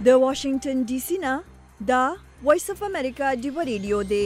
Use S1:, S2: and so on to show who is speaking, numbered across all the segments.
S1: د واشنگټن ډي سي نه دا وایس اف امریکا ډیو ریډیو دی.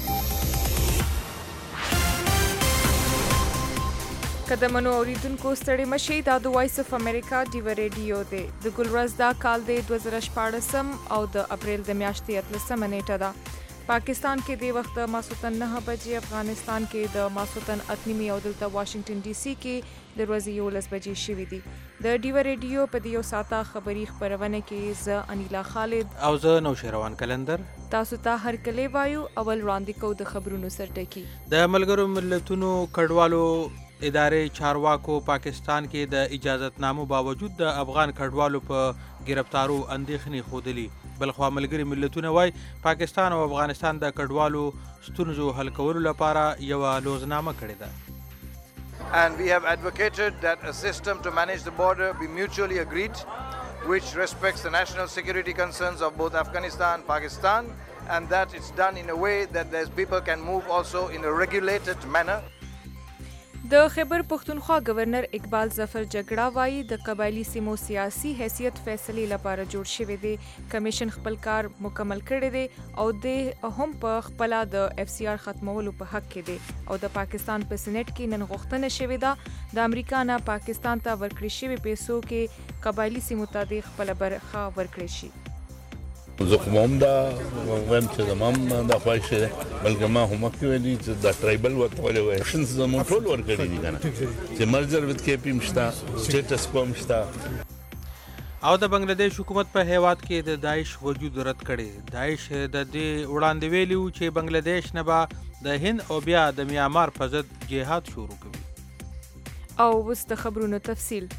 S2: قدمنو اوریدونکو ستړي مشي دا د وایس اف امریکا ډیو ریډیو دی. د ګلورز دا کال دی 2014 او د اپریل د میاشتې 13 نیټه ده. پاکستان کې د وخت ماسوتن 9 بجې، افغانستان کې د ماسوتن 8 او دلته واشنگټن ډي سي کې د ورځې 11 بجې شوې دي. د ډیو ریډیو په دیو ساته خبری خبرونه کې زه انیلا خالد
S3: او زه نوشیروان کلندر
S2: تاسو ته هر کله وایو. اول وړاندې کو د خبرونو سرټکی.
S3: د ملګرو ملتونو کډوالو ادارې چارواکو پاکستان کې د اجازتنامو باوجود د افغان کډوالو په گرفتارو اندېښنې ښودلي. بلخوا ملګري ملتونه وایي پاکستان او افغانستان د کډوالو ستونزو حل کولو لپاره یوه لوزنامه کړې ده.
S4: And we have advocated that a system to manage the border be mutually agreed, which respects the national security concerns of both Afghanistan and Pakistan, and that it's done in a way that people can move also in a regulated manner.
S2: د خیبر پختونخوا گورنر اقبال ظفر جګړه وایي د قبایلی سیمو سیاسي حیثیت فیصلې لپاره جوړ شوی دی. کمیشن خپل کار مکمل کړی دی او د هم په خپل د اف سی آر ختمولو په حق کې دی او د پاکستان په سېنات کې نن غوښتنه شوې ده د امریکا نه پاکستان ته ورکړې شوی پیسو کې قبایلی سیمو ته د خپل برخه ورکړي شي.
S5: زه خو هم دا وایم چې زمام دا خواهش دی، بلکې ما هم کې ویلي چې دا ټرایبل ورته ولې وایي شنس زموږ ټول ورکړي دي که نه چې مرجر وت کې پي هم شته، سټیټس کو هم شته.
S3: او د بنگلادیش حکومت په هیواد کې د داعش وجود رد کړي. داعش د دې وړاندې ویلي و چې بنگلادیش نه به د هند او بیا د میانمار په ضد جهاد شروع کوي.
S2: او اوس د خبرونو تفصیل.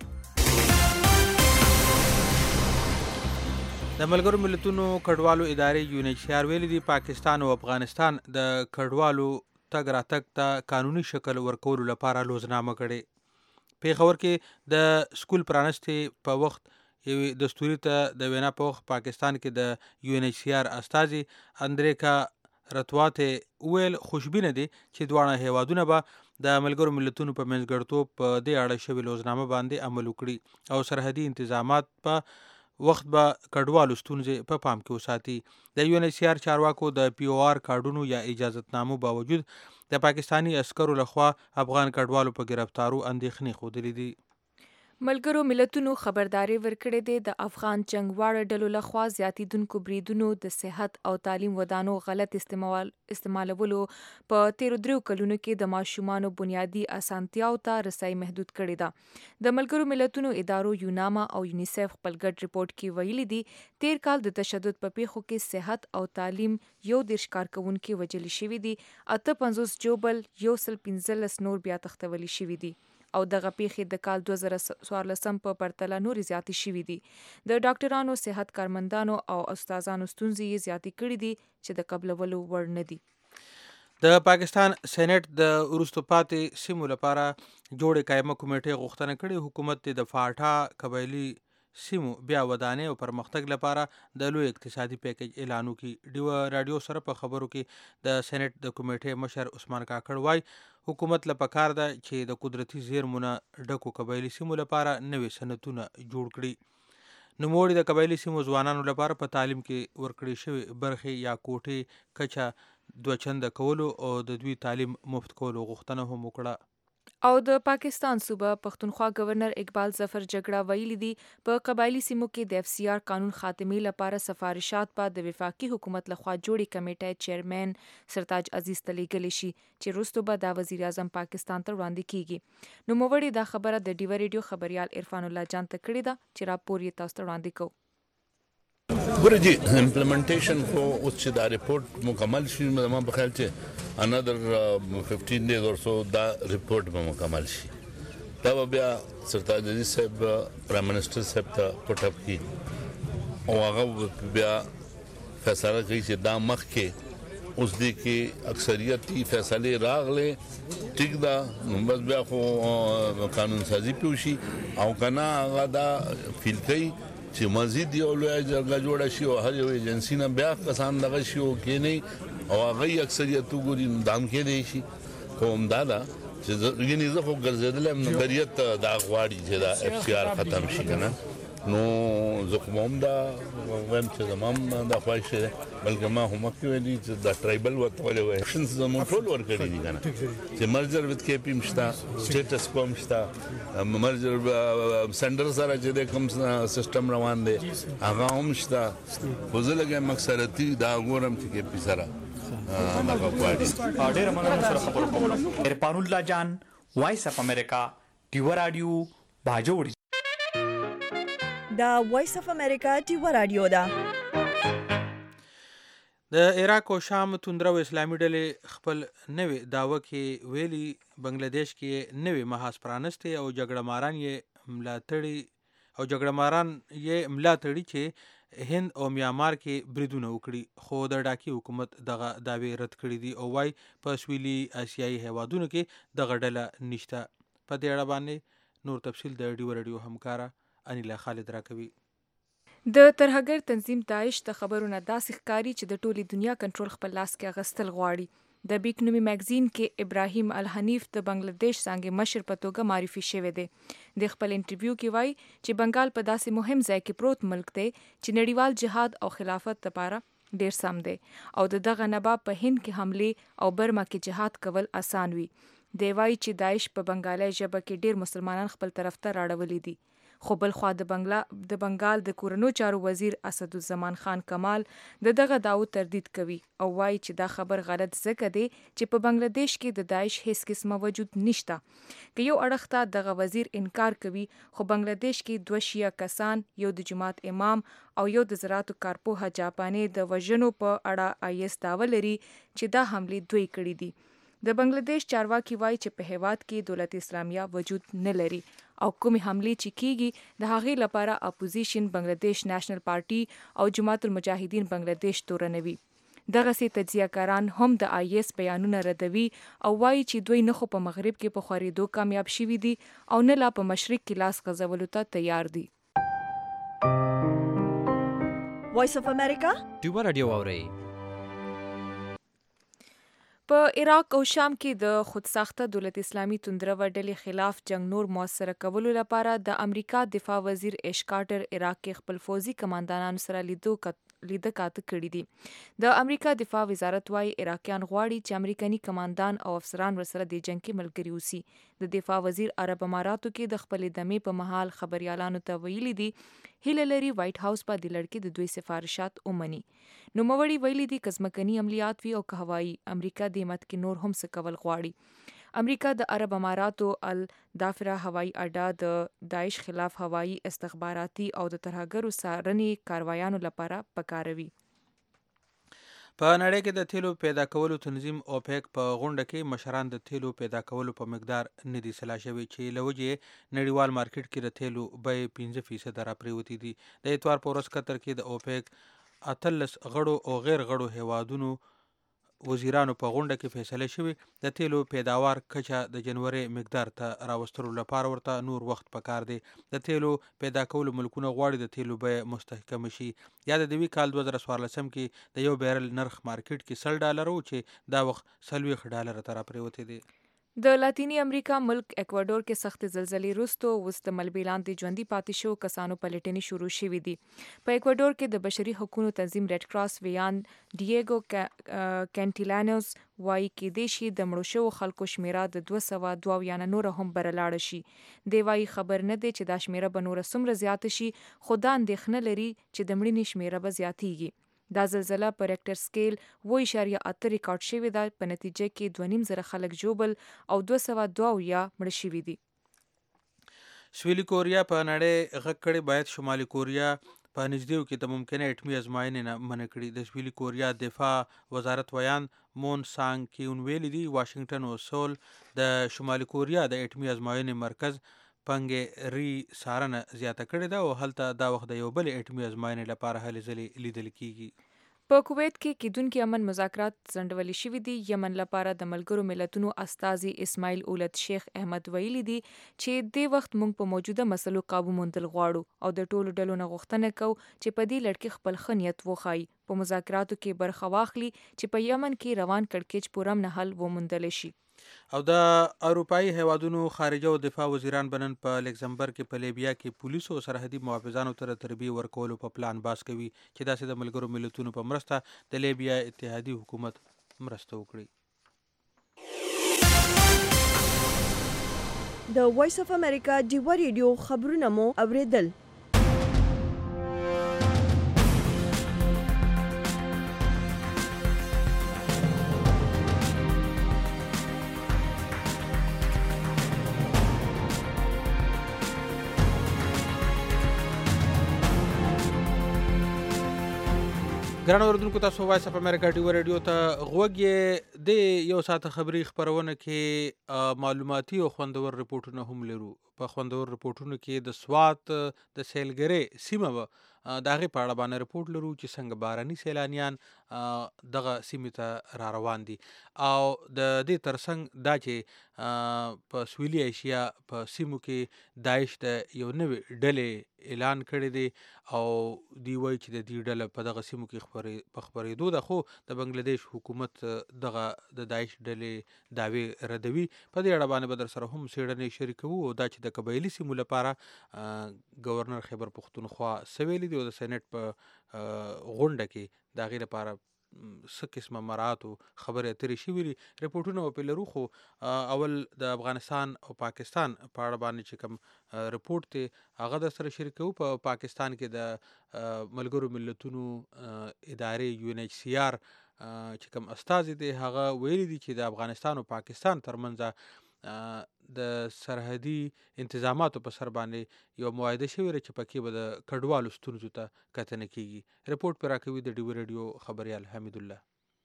S3: د ملګرو ملتونو کډوالو ادارې UNHCR ویلي دي پاکستان او افغانستان د کډوالو تګ راتګ ته قانوني شکل ورکولو لپاره لوزنامه کړې. پیښور کې د سکول پرانستې په وخت یوې دستوري ته د وینا په وخت پاکستان کې د UNHCR استازي اندریکا رتواته ویل خوشبینه دي چې دواړه هیوادونه به د ملګرو ملتونو په منځګړیتوب په دې اړه شوې لوزنامه باندې عمل وکړي او سرحدي انتظامات په وخت به کډوالو ستونزې په پام کې وساتي. د UNHCR چارواکو د POR کارډونو یا اجازتنامو باوجود د پاکستانی عسکرو لخوا افغان کډوالو په گرفتارو اندېښنې ښودلې دي.
S2: ملګرو ملتونو خبرداري ورکړې ده د افغان جنگواړو ډلو لخوا زیاتیدونکو بریدونو د صحت او تعلیم ودانو غلط استعمالولو په 13 کلونو کې د ماشومانو بنیادی اسانتیاو ته رسای محدود کړې ده. د ملګرو ملتونو ادارو یوناما او یونیسف خپل ګډ ریپورت کې ویلي دي 13 کال د تشدد په پیښو کې صحت او تعلیم 11 کارکونکو وژل شوي دي، 58 جوبل 115 نور بیا تختولی شوي دي او دغه پیښې د کال 2014 په پرتله نورې زیاتې شوي دي. د ډاکټرانو، صحت کارمندانو او استادانو ستونزې یې زیاتې کړي دي چې د قبلولو وړ نه دي.
S3: د پاکستان سېنات د وروسته پاتې سیمو لپاره جوړې قایمه کمیټې غوښتنه کړې. حکومت د فاټا قبایلي سیمو بیا ودانې او پرمختګ لپاره د لوی اقتصادي پیکیج اعلان وکړي. ډیو رادیو سره په خبرو کې د سېنات د کمیټې مشر عثمان کاکړ وایي حکومت له پکار ده چې د قدرتي زیرمونه ډکو قبایلي سیمو لپاره نوې صنعتونه جوړ کړي. نوموړي د قبایلي سیمو ځوانانو لپاره په تعلیم کې ورکړې شوې برخې یا کوټې کچه 2 چنده کولو او د دوی تعلیم مفت کولو غوښتنه هم وکړه.
S2: او د پاکستان صوبه پختونخوا گورنر اقبال ظفر جګړه ویلي دي په قبایلی سیمو کې د FCR قانون خاتمې لپاره سفارشات په د وفاقي حکومت لخوا جوړې کمیټې چیرمن سرتاج عزیز ته لیږلی شي چې وروسته به د وزیر اعظم پاکستان ته وړاندې کیږي. نوموړي دا خبره د ډیو ریډیو خبريال عرفان الله جان ته کړې ده چې راپور یې تاسو ته وړاندې کوو.
S5: ګورې جی امپلیمنټیشن خو اوس چې دا ریپورټ مکمل شي ما په خیال چې انادر 15 days or so دا ریپورټ به مکمل شي. دا به بیا سرتاج عزیز صاحب پرایم منسٹر صاحب ته پټ اپ کی او هغه بیا فیصله کوي چې دا مخکې اوس دې کې اکثریتي فیصلې راغلې ټیک دا نو بس بیا خو قانون سازي پیوشي او کنه هغه دا فیل کوي چې مزید یو لوی جرګه جوړه شي او هر یو ایجنسی نه بیا کسان دغه شي او کې نه او هغه اکثریت وګوري دام کې دی شي کوم دا چې یعنی زه خو ګرځیدلم نظریت دا غواړي چې دا FCR ختم شي کنه نو زه خو هم دا وایم چې زمام دا خواهش دی بلکې ما هم مخکې ویلي چې دا ټرایبل ورته ولې وایي اکشنز زموږ ټول ورکړي دي که نه چې مرجر وت کې پی هم شته سټیټس کو هم شته مرجر سنډر سره چې د کوم سیستم روان دی هغه هم شته خو زه لږ مقصدتي دا ګورم چې کې پی سره هغه غواړي
S6: ډېره مننه سره خبرو کوم ارفان الله جان وایس اف امریکا ټیو رادیو باجوړ
S1: دا وایس اف امریکا ټیو رادیو ده.
S3: د عراق او شام توندره و اسلامي ډلې خپل نوې داوه کې ویلي بنگلاديش کې نوې محاذ پرانستې او جګړه ماران یې ملاتړي چې هند او میانمار کې بریدونه وکړي خو د ډاکي حکومت دغه داوی رد کړي دي او وايي په سویلي آسیایي هیوادونو کې دغه ډله نشته. په دې اړه باندې نور تفصیل د ډیو رادیو همکاره انیلا خالد راکوي.
S2: د ترهګر تنظیم داعش د خبرونه داسې ښکاري چې د ټولي دنیا کنټرول خپل لاس کې اغستل غواړي. د بیک نومي میگزین کې ابراهیم الحنیف د بنگلاديش څنګه مشر په توګه معرفي شوی دی. د خپل انټرویو کې وایي چې بنگال په داسې مهم ځای کې پروت ملک دی چې نړیوال جهاد او خلافت لپاره ډیر سم دی او دغه نبا په هند کې حمله او برما کې جهاد کول آسان وي. دی وایي چې داعش په بنگالي ژبه کې ډیر مسلمانان خپل طرف ته راړولي دي. خو بل خوا د بنگال د کورنو چارو وزیر اسدالزمان خان کمال دغه داو تردید کوي او وایي چې دا خبر غلط ځکه دی چې په بنگلاديش کې د داعش هیڅ قسمه وجود نشته. که یو اړخ ته دغه وزیر انکار کوي خو بنگلاديش کې 2 شیعه کسان یو د جماعت امام او یو د زراعتو کارپوه جاپاني د وژنو په اړه آیس داوا لري چې دا حمله دوی کړې دي. د بنگلاديش چارواکي وایي چې په هیواد کې دولت اسلامیه وجود نه لري او کومې حملې چې کیږي د هغې لپاره اپوزیشن بنگلاديش نېشنل پارټي او جماعت المجاهدین بنگلاديش تورنوي. دغسې تجزیه کاران هم د آیس بیانونه ردوي او وایي چې دوی نه خو په مغرب کې په خورېدو کامیاب شوي دي او نه لا په مشرق کې لاس غځولو ته تیار دي.
S1: وایس اف امریکا
S7: ټیو رادیو اورئ.
S2: په عراق او شام کې د خودساخته دولت اسلامي توندره ډلې خلاف جنگ نور موثره کولو لپاره د امریکا دفاع وزیر ایش کارټر عراق کې خپل فوزي کمانډانانو سره لیده کاته کړي دي. د امریکا دفاع وزارت وايي عراقیان غواړي چې امریکایي کمانډان او افسران ورسره د جنگ کې ملګري اوسي. د دفاع وزیر عرب اماراتو کې د خپل دمې په محل خبريالانو ته ویلي دي هیله لري وایټ هاوس په د لړکې د دوی سفارشات اومني. نوموړي ویلي دي کزمکني عملیات وی او هوایي امریکا د مت کې نور هم څه کول غواړي. امریکا د عرب اماراتو الدافره هوایي اډه د داعش خلاف هوایي استخباراتي او د ترهګرو څارنې کاروایانو لپاره پکاروي.
S3: په نړۍ کې د تیلو پیدا کولو تنظیم اوپیک په غونډه کې مشران د تیلو پیدا کولو په مقدار نه دي سلا شوي چې له وجې نړیوال مارکیټ کې د تیلو بیې 5% راپریوتې دي. د اتوار په ورځ قطر کې د اوپیک 18 غړو او غیر غړو هیوادونو وزیرانو په غونډه کې فیصله شوی د تیلو پیداوار کچه د جنوري مقدار ته راوستلو لپاره ورته نور وخت پکار دی. د تیلو پیدا کولو ملکونه غواړي د تیلو بیه مستحکم شي. یا د دوی کال 2014 کې د یو بیرل نرخ مارکیټ کې $10 چې دا وخت $40 ته راپریوتی دی.
S2: د لاتینی امریکا ملک اکوادور کې سخت زلزلې وروسته اوس د ملبې لاندې ژوندي پاتې شو کسانو پلټنې شروع شوې دي. په اکوادور کې د بشري حقوقو تنظیم ریډ کراس ویان ډیګو کینټیلانوس وایي کېدای شي د مړو شوو خلکو شمیره د 202 یا نور هم برلاړه شي. دی وایي خبر نه دی چې دا شمیره به نور څومره زیاته شي خو دا اندېښنه لري چې د مړینې شمیره به زیاتیږي. دا زلزله په ریکټر سکیل 0.8 ریکارډ شوې ده. په نتیجه کې 2.5 خلک ژوبل او 202 یا مړه شوي دي.
S3: سویلي کوریا په نړۍ غږ کړی باید شمالي کوریا په نږدېو کې د ممکنه اټمي ازموینې نه منع کړي. د سویلي کوریا دفاع وزارت ویان مون سانګ کیون ویلي دي واشنگټن او سول د شمالي کوریا د اټمي ازموینې مرکز پنګې سارنه زیاته کړې ده او هلته دا وخت د یو بل اټمي ازموینې لپاره هلې ځلې لیدل کیږي.
S2: په کویت کې کیدونکي امن مذاکرات ځنډولي شوي دي. یمن لپاره د ملګرو ملتونو استازي اسماعیل اولد شیخ احمد ویلي دي چې د وخت موږ په موجوده مسلو قابو موندل غواړو او د ټولو ډلو نه غوښتنه کوو چې په دې لړ کې خپل ښه نیت وښایي په مذاکراتو کې برخه واخلي چې په یمن کې روان کړکېچ پوره نه حل وموندل شي.
S3: او د اروپאי هیوادونو خارجه او دفاع وزیران بنن په لکزمبرګ کې په لیبیا کې پولیسو او سرحدي محافظانو ته تربیه ورکولو په پلان باس کوي چې داسې د ملګرو ملتونو په مرسته د لیبیا اتحادي حکومت مرسته وکړي.
S1: د وایس اف امریکا ډیوا ریډیو خبرونه مو اوریدل.
S3: ګران اوریدونکو تاسو وایس اف امریکا ډیوا ریډیو ته غوږ یې د یو ساعت خبري خبرونه کې معلوماتي او خوندور رپورټونه هم لرو. په خوندور رپورټونو کې د سوات د سیلګرۍ سیمه د هغې په اړه باندې رپورټ لرو چې څنګه باراني سیلانیان دغه سیمې ته را روان دي او د دې ترڅنګ دا چې په سویلي ایشیا په سیمو کې داعش د یو نوې ډلې اعلان کړی دی او دی وایي چې د دې ډله په دغه سیمو کې په خپرېدو ده، خو د بنګلادیش حکومت دغه د داعش ډلې دعوې ردوي. په دې اړه باندې به در سره هم څېړنې شریکوو او دا چې د قبایلي سیمو لپاره ګورنر خیبر پښتونخوا څه ویلي دي او د سینټ په غونډه کې د هغې لپاره څه قسمه مراعات او خبرې اترې شوي دي. رپورټونه به پرې لرو، خو اول د افغانستان او پاکستان په اړه باندې چې کوم رپورټ دی هغه در سره شریکوو. په پاکستان کې د ملګرو ملتونو ادارې UNHCR چې کوم استازي دی هغه ویلي دي چې د افغانستان او پاکستان ترمنځ د سرحدي انتظاماتو په سر باندې یو معاهده شوې ده چې پکې به د کډوالو ستونزو ته کتنه کیږي. رپورټ پر راکوي د ډیوا ریډیو خبریال حمید الله.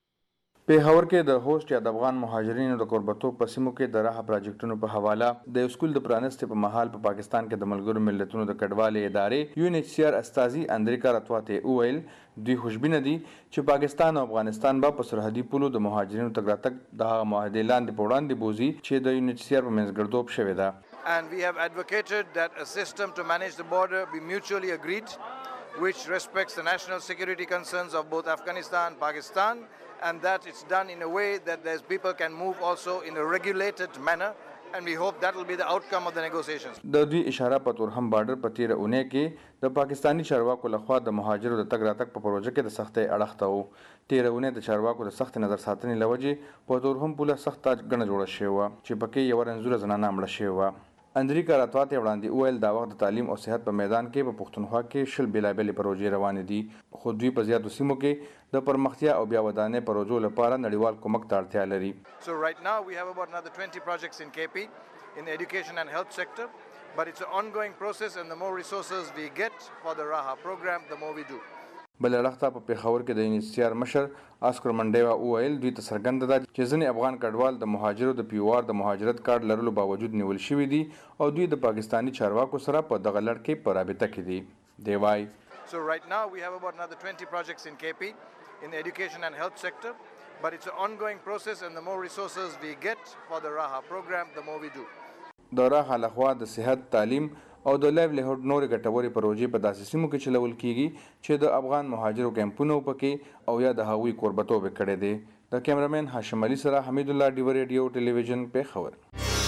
S7: پیښور کې د هوسټ یا د افغان مهاجرینو د کوربتوب په سیمو کې د راحه پراجیکټونو په حواله د سکول د پرانستې په مهال په پاکستان کې د ملګرو ملتونو د کډوالۍ ادارې UNHCR استازي اندریکا رتواته وویل دوی خوشبینه دي چې پاکستان او افغانستان به په سرحدي پولو د مهاجرینو تګ راتګ د هغه معاهدې لاندې په وړاندې بوزي چې د UNHCR په منځګړیتوب شوې ده.
S4: And we have advocated that a system to manage the border be mutually agreed, which respects the national security concerns of both Afghanistan, Pakistan, and that it's done in a way that there's people can move also in a regulated manner, and we hope that will be the outcome of the negotiations.
S7: د دوی اشاره په تورهم بارډر په تیره اونۍ کې د پاکستانی چارواکو لخوا د مهاجرو د تګ راتګ په پروژه کې د سختۍ اړخ ته و. تیره اونۍ د چارواکو د سخت نظر ساتنې له وجې په تورهم پوله سخته ګڼه جوړه شوې وه چې پکې یوه رنځوره زنانه مړه شوې وه. اندریکا راتواته وړاندې وویل دا وخت د تعلیم او صحت په میدان کې په پښتونخوا کې 10 بېلابېلې پروژې روانې دي، خو دوی په زیاتو سیمو کې د پرمختیا او بیا ودانۍ پروژو لپاره نړیوال کومک ته اړتیا لري.
S4: So right now we have about another 20 projects in KP in the education and health sector, but it's an ongoing process, and the more resources we get for the Raha program, the more we do.
S7: بل اړخته په پیښور کې د UNHCR مشر اسکر منډیوا وویل دوی ته څرګنده ده چې ځینې افغان کډوال د مهاجرو د پیوار د مهاجرت کارت لرلو باوجود نیول شوي دي او دوی د پاکستانی چارواکو سره په دغه لړ کې په رابطه کې دي. دی وایي
S4: So right now we have about another 20 projects in KP in the education and health sector, but it's an ongoing process, and the more resources we get for the Raha program, the more we do.
S7: د راحه لخوا د صحت، تعلیم او د لایولیهوډ نورې ګټورې پروژې په داسې سیمو کې چلول کیږي چې د افغان مهاجرو کیمپونه پکې او یا د هغوی کوربتوب کړی دی. د کیمرامین هاشم علي سره حمید الله، ډیوا ریډیو ټلویزیون پیښور.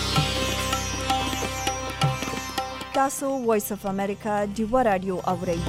S1: تاسو وایس اف امریکا ډیوا رادیو اورئ.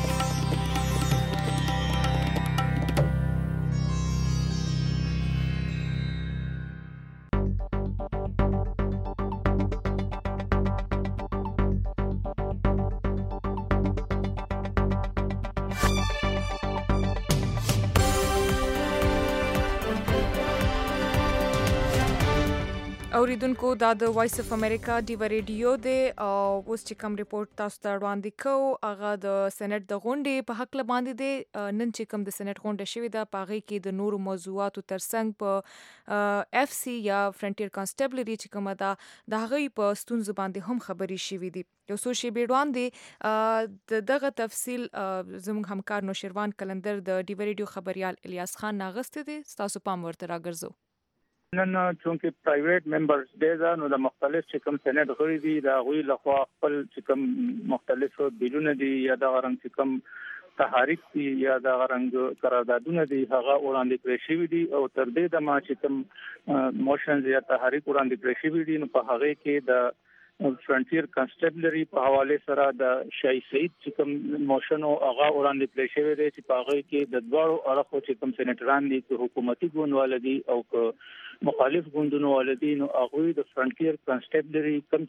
S2: اوریدونکو دا د وایس اف امریکا ډیوا ریډیو دی او اوس چې کوم ریپورت تاسو ته وړاندې کوو هغه د سېنات د غونډې په حق باندې دی. نن چې کوم د سېنات غونډه شوې ده په هغې کې د نورو موضوعاتو ترڅنګ په FC یا فرنټیر کانسټیبلري چې کومه ده د هغوی په ستونزو باندې هم خبرې شوې دي. یو څو شیبې وړاندې د دغه تفصیل زموږ همکار نوشیروان قلندر د ډیوا ریډیو خبریال الیاس خان ناغستی دی. ستاسو پام ورته راګرځو.
S8: نن چونکې پرایویټ ممبرز ډے ده نو د مختلف چې کوم سېنات غړي دي د هغوی لخوا خپل چې کوم مختلف بیلونه دي یا د غرنګ چې کوم تحریک دي یا د غرنګ قراردادونه دي هغه وړاندې کړی شوی دي او تر دې د ما چې کوم موشنز یا تحریک وړاندې کړی شوی دي نو په هغه کې د فرنټیر کانسټیبلری په حواله سره د شای سعید چې کوم موشن او هغه وړاندې کړی شوی دی چې په هغه کې د دوړو اړخو چې کوم سېنیټران دي چې حکومتي ګوند ولدي او مخالف ګوندونو ولدي نو هغه د فرنټیر کانسټیبلری کوم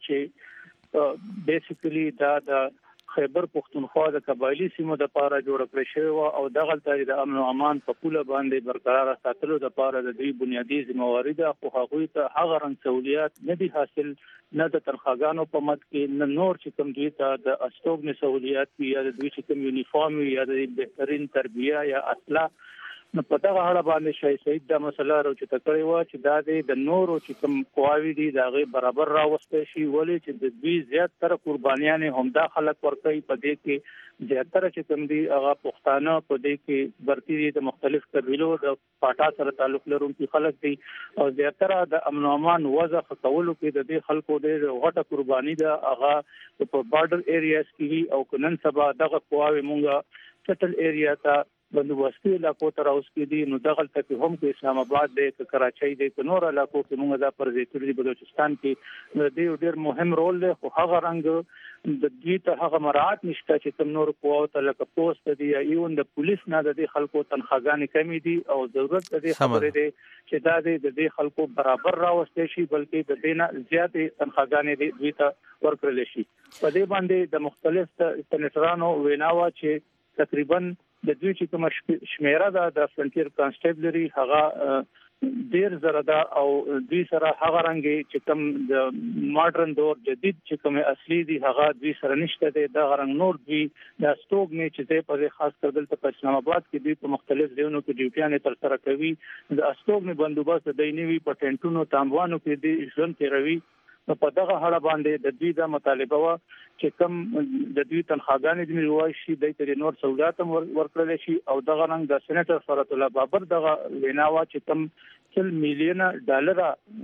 S8: چې بیسیکلی دا د خیبر پختونخوا د قبایلی سیمو د پاره جوړ کړی شوی او دغه تل د امن او امان په پوله باندې برقرار ساتلو د پاره د دوی بنیادی ذمہواری ده خو هغه ته هغه رنګ سہولیات نه دي حاصل نه د تنخواګانو په مد کې نه نور چې کوم دوی ته د استوګن سہولیات یا د دوی چې کوم یونیفارم یا د بهترین تربیه یا اسلحه نو په دغه اړه باندې شای سعید د مسله راوچته کړی و چې دا د نورو چې کوم قواوی دي دا غي برابر راوستي شي ولې چې د دوی زیات تر قربانیان هم دا خلک ورکوي په دې کې زیاتره چې کوم دي هغه پښتانه په دې کې برتی دي د مختلف قبيلو د پاټا سره تعلق لرونکي خلک دي او زیاتره د امن او امان وضع خطولو کې د دې خلکو ډېر غټه قرباني ده هغه په بارډر ایریاز کې او کنن سبا دغه قواوی مونږه سټل ایریا ته بندوبستي علاقو ته راوستي دي نو دغه ته هم کې اسلام آباد دی کراچۍ دی نور علاقو کې موږ دا پر ذکر دي بلوچستان کې د دې ډېر مهم رول دی خو هغه رنګ د دې ته هغه مراعات نشته چې کوم نور قواو ته لکه پوسټ دی یا ایون د پولیس نه د خلکو تنخواګانې کمی دي او ضرورت د خبرې دی چې دا د دې خلکو برابر راوستي شي بلکې د دې نه زیاتې تنخواګانې دي دوی ته ورکړل شي په دې باندې د مختلف سېنیټرانو ویناوه چې تقریبا د دوی چې کوم شمیره ده د فرنټیر کانسټیبلری هغه ډیر زره ده او دوی سره هغه رنګ چې کوم د ماډرن دور جدید چې کوم اصلي دي هغه دوی سره نشته ده د غرنګ نور دوی د ستوګ نه چې په خاص کر دلته په اسلام آباد کې دوی په مختلف ځایونو کې ډیوټیانې تر سره کوي د ستوګ نه بندوبست د نوي په ټینټونو تاموانو کې د ژوند تیروي په دغه حاله باندې د دوی د مطالبه وا چې کوم د دوی تنخواګانې د نیوای شي د تر نور سہولت ورکړل شي او دغه رنګ د سېنیټر فرات الله بابر دغه ویناوا چې کوم 1 میلیون ډالر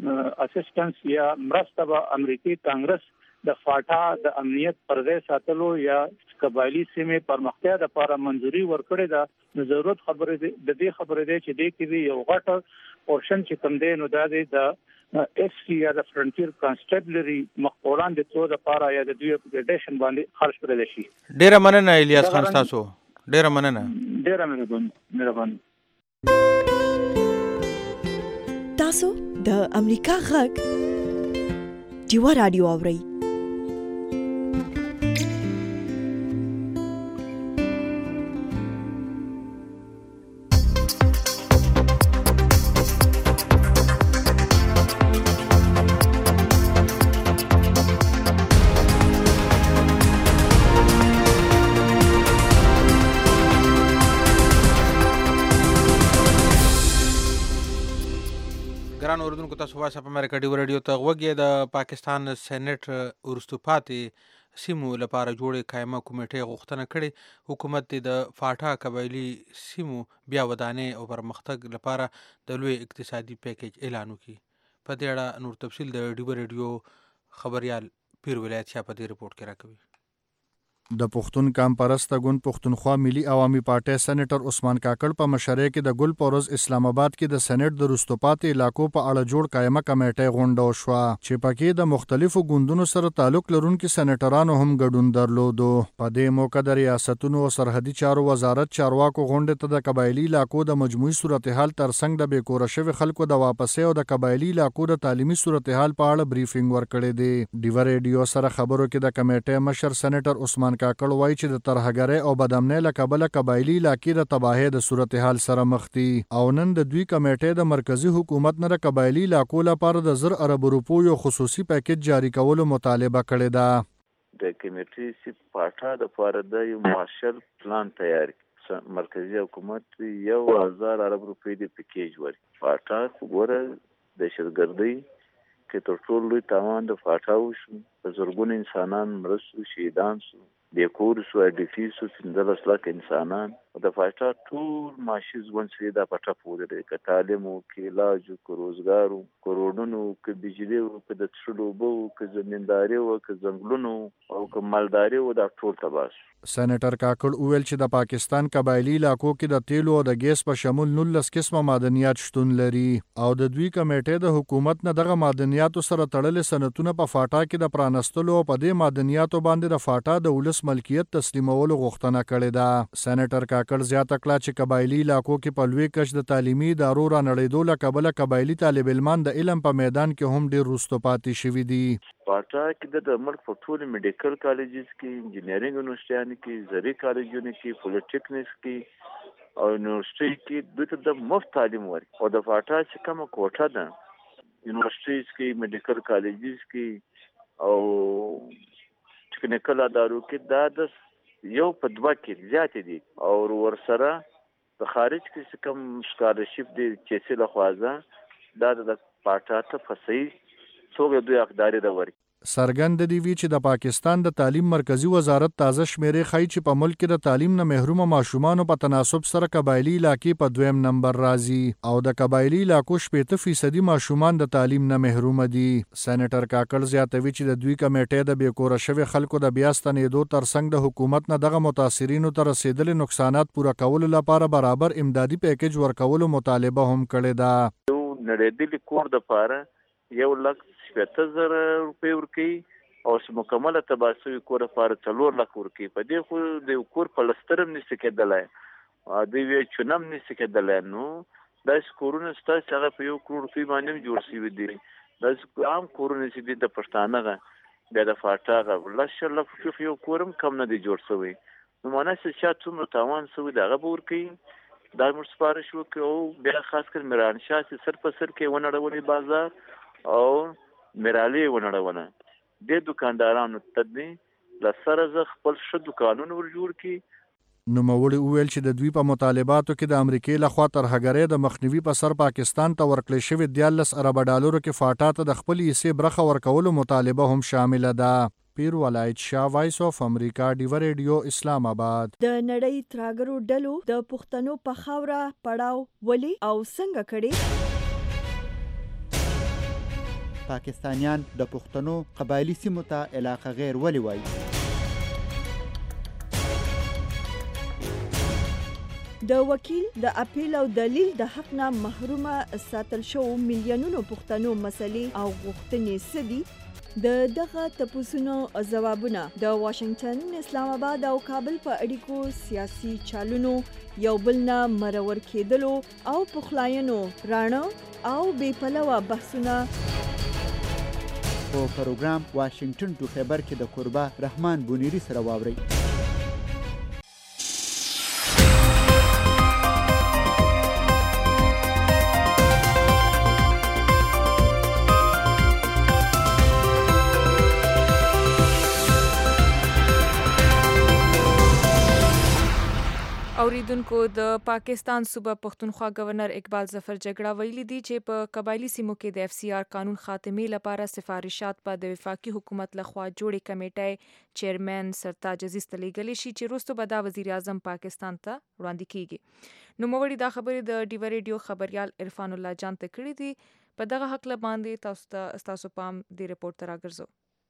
S8: اسسټنس یا مرسته امریکای کانګرس د فاټا د امنیت پرځای ساتلو یا قبایلی سیمه پرمختیا د لپاره منځوري ورکړې ده ضرورت خبره د دې خبره ده چې د کې یو غټ پورشن چې کوم دی نو د اس سی یا د فرنټیر کانسټیبلری مخوران د څو د لپاره یا د دوی اپګریډیشن باندې خرج کړل شي
S3: ډیره مننه الیاس خان تاسو ډیره مننه
S8: مهرباني
S1: تاسو د امریکا غږ ډیوا رادیو اورئ
S3: ګران اوردونکو تاسو وایس اپ امریکا ډیو رادیو ته غوږی د پاکستان سېنیټ ورستو پاتې سیمو لپاره جوړې قائمه کمیټې غوښتنه کړې حکومت د فاټا قبایلی سیمو بیا ودانې او پرمختګ لپاره د لوی اقتصادي پیکیج اعلان وکړي په دې اړه نور تفصیل د ډیو رادیو خبريال پیر ولایت شاه په دې رپورت کې راکوي
S9: د پښتون کام پرسته ګوند پښتونخوا ملي عوامي پارټي سېنیټر عثمان کاکړ په مشرۍ کې د ګل پورز اسلام آباد کې د سېنیټ د رستوپاتې علاقو په اړه جوړ قائمه کمیټه غونډه وشوه چې پکې د مختلفو ګوندونو سره تعلق لرونکي سېنیټرانو هم ګډون درلودو په دې موقع د ریاستونو او سرحدي چارو وزارت چارواکو غونډه ته د قبایلی علاقو د مجموعي صورتحال ترڅنګ د بیکوره شوی خلکو د واپسې او د قبایلی علاقو د تعلیمي صورتحال په اړه بریفینګ ورکړی دی ډیو رادیو سره خبرو کې د کمیټې مشر سېنیټر عثمان کاکړ وایي چې د ترهګرۍ او بدامنۍ له کبله قبایلی علاقې د تباهۍ د صورتحال سره مخ دي او نن د دوی کمیټې د مرکزی حکومت نه د قبایلی علاقو لپاره د 10 ارب روپو یو خصوصي پیکیج جاری کولو مطالبه کړې ده
S10: د کمیټې چې پاټا د لپاره د یو مارشل پلان تیار مرکزی حکومت 1000 ارب روپۍ د پیکیج ورکړي پاټا وګوره د شرګردۍ کې تر ټولو لوی تاوان د فاټا وشو په زرګونو انسانان مرسو شهیدان سو د کور سو ډیفیسو 15 لک انسانان د فاټا ټول معاشي ژوند چې دا پټه پورې دی، که تعلیم وو، که علاج وو، که روزګار وو، که روډونه وو، که بجلي وو، که د څښلو اوبه وو، که زمینداري وو، که ځنګلونه وو او که مالداري وو، دا ټول تباه شو.
S9: سېنیټر کاکړ وویل چې د پاکستان قبایلی علاقو کې د تیلو او د ګیس په شمول 19 قسمه معدنیات شتون لري او د دوی کمیټې د حکومت نه دغه معدنیاتو سره تړلې سنتونه په فاټا کې د پرانستلو او په دې معدنیاتو باندې د فاټا د ولس ملکیت تسلیمولو غوښتنه کړې ده. سېنیټر کاکړ زیاته کړه چې قبایلی علاقو کې په لوی کچ د تعلیمي ادارو رانړېدو له کبله قبایلی طالب علمان د علم په میدان کې هم ډېر وروسته پاتې شوي دي.
S10: فاټا کې د ملک په ټولو میډیکل کالجز کې، انجینرینګ یونیورسيټیانو کې، زرعي کالجونو کې، پولیټیکنیکس کې او یونیورسيټي کې دوی ته د مفت تعلیم ورکوي. او د فاټا چې کومه کوټه ده یونیورسيټیز کې، میډیکل کالجز کې او ټیکنیکل ادارو کې دا د یو په دوه کې زیاتې دي او ورسره د خارج کې کوم سکالرشپ دی چې له خوازه دا د فاټا ته فصیح څوک دوی حقداري ده ورکړي.
S9: څرګند دی وی چې د پاکستان د تعلیم مرکزی وزارت تازه شمیرې ښیي چې په ملک کې د تعلیم نه محروم ماشومان په تناسب سره قبایلی علاقې په دویم نمبر راځي او د قبایلی علاقو 80% ماشومان د تعلیم نه محروم دي. سېنیټر کاکړ زیاتوي چې د دوی کمیټې د بیکوره شوی خلکو د بیا ستنېدو ترڅنګ د حکومت نه دغه متاثرینو ته رسیدلي نقصانات پوره کولو لپاره برابر امدادي پیکیج ورکولو مطالبه هم کړې ده.
S10: یو نړیدلي کور د پاره 1,70,000 روپۍ ورکوي او مکمله تباه شوي کور لپاره 4 لک ورکوي. په دې خو د کور پلستر هم نشي کېدلی، د چونه هم نشي کېدلی. نو داسې کورونه شته چې هغه په 1 کروڑ روپۍ باندې هم جوړ شوي دي. داسې عام کورونه چې دي د پښتانه بیا د فاټا هغه لس یو کور هم کم نه دی جوړ شوی. نو معنی چې چا څومره تاوان شوی د هغه به ورکوي. دا موږ سپارښت وکړو او بیا خاص کر میرانشاه چې سر په سر کې ونړولې بازار او میرالي ونړونه د دکاندارانو تدنی لسره ز خپل ش دکانونه ور جوړ کی.
S9: نوموړي وویل چې د دوی په مطالباتو کې د امریکای لخوا ترهګرۍ د مخنیوي په سر پاکستان ته ورکړل شوی 14 ارب ډالرو کې فاټا ته د خپل حصے برخه ورکولو مطالبه هم شامل ده. پیر ولایت شاه، وایس اف امریکا، ډیو ریډیو، اسلام آباد.
S1: د نړۍ ترهګرو ډلو د پښتنو په خاوره پړاو ولي او څنګه کړي؟
S11: پاکستانیان د پښتنو قبایلی سیمو ته علاقه غیر ولي وایي؟
S1: د وکیل د اپیل او دلیل د حق نه محرومه ساتل شو میلیونونو پښتنو مسلې او غوښتنې سدي. د دغه تپوسونو ځوابونه د واشنگټن، اسلام آباد او کابل په اړیکو سیاسي چالونو یو بل نه مرور کېدلو او پخلاینو راڼه او بې پلوه بحثونه
S11: په پروګرام واشنگټن ټو خیبر کې د قربا رحمان بونیری سره واورئ.
S2: اوریدونکو، د پاکستان صوبه پښتونخوا گورنر اقبال ظفر جګړه ویلي دی چې په قبایلی سیمو کې د FCR قانون خاتمې لپاره سفارشات په د وفاقي حکومت لخوا جوړې کمیټې چیرمن سرتاج عزیز ته لیږلی شي چې وروسته به دا وزیر اعظم پاکستان ته وړاندې کیږي. نوموړي دا خبرې د ډیو ریډیو خبريال عرفان الله جان ته کړې دي. په دغه حق باندې تاسو پام دې رپورټ ته راګرځو.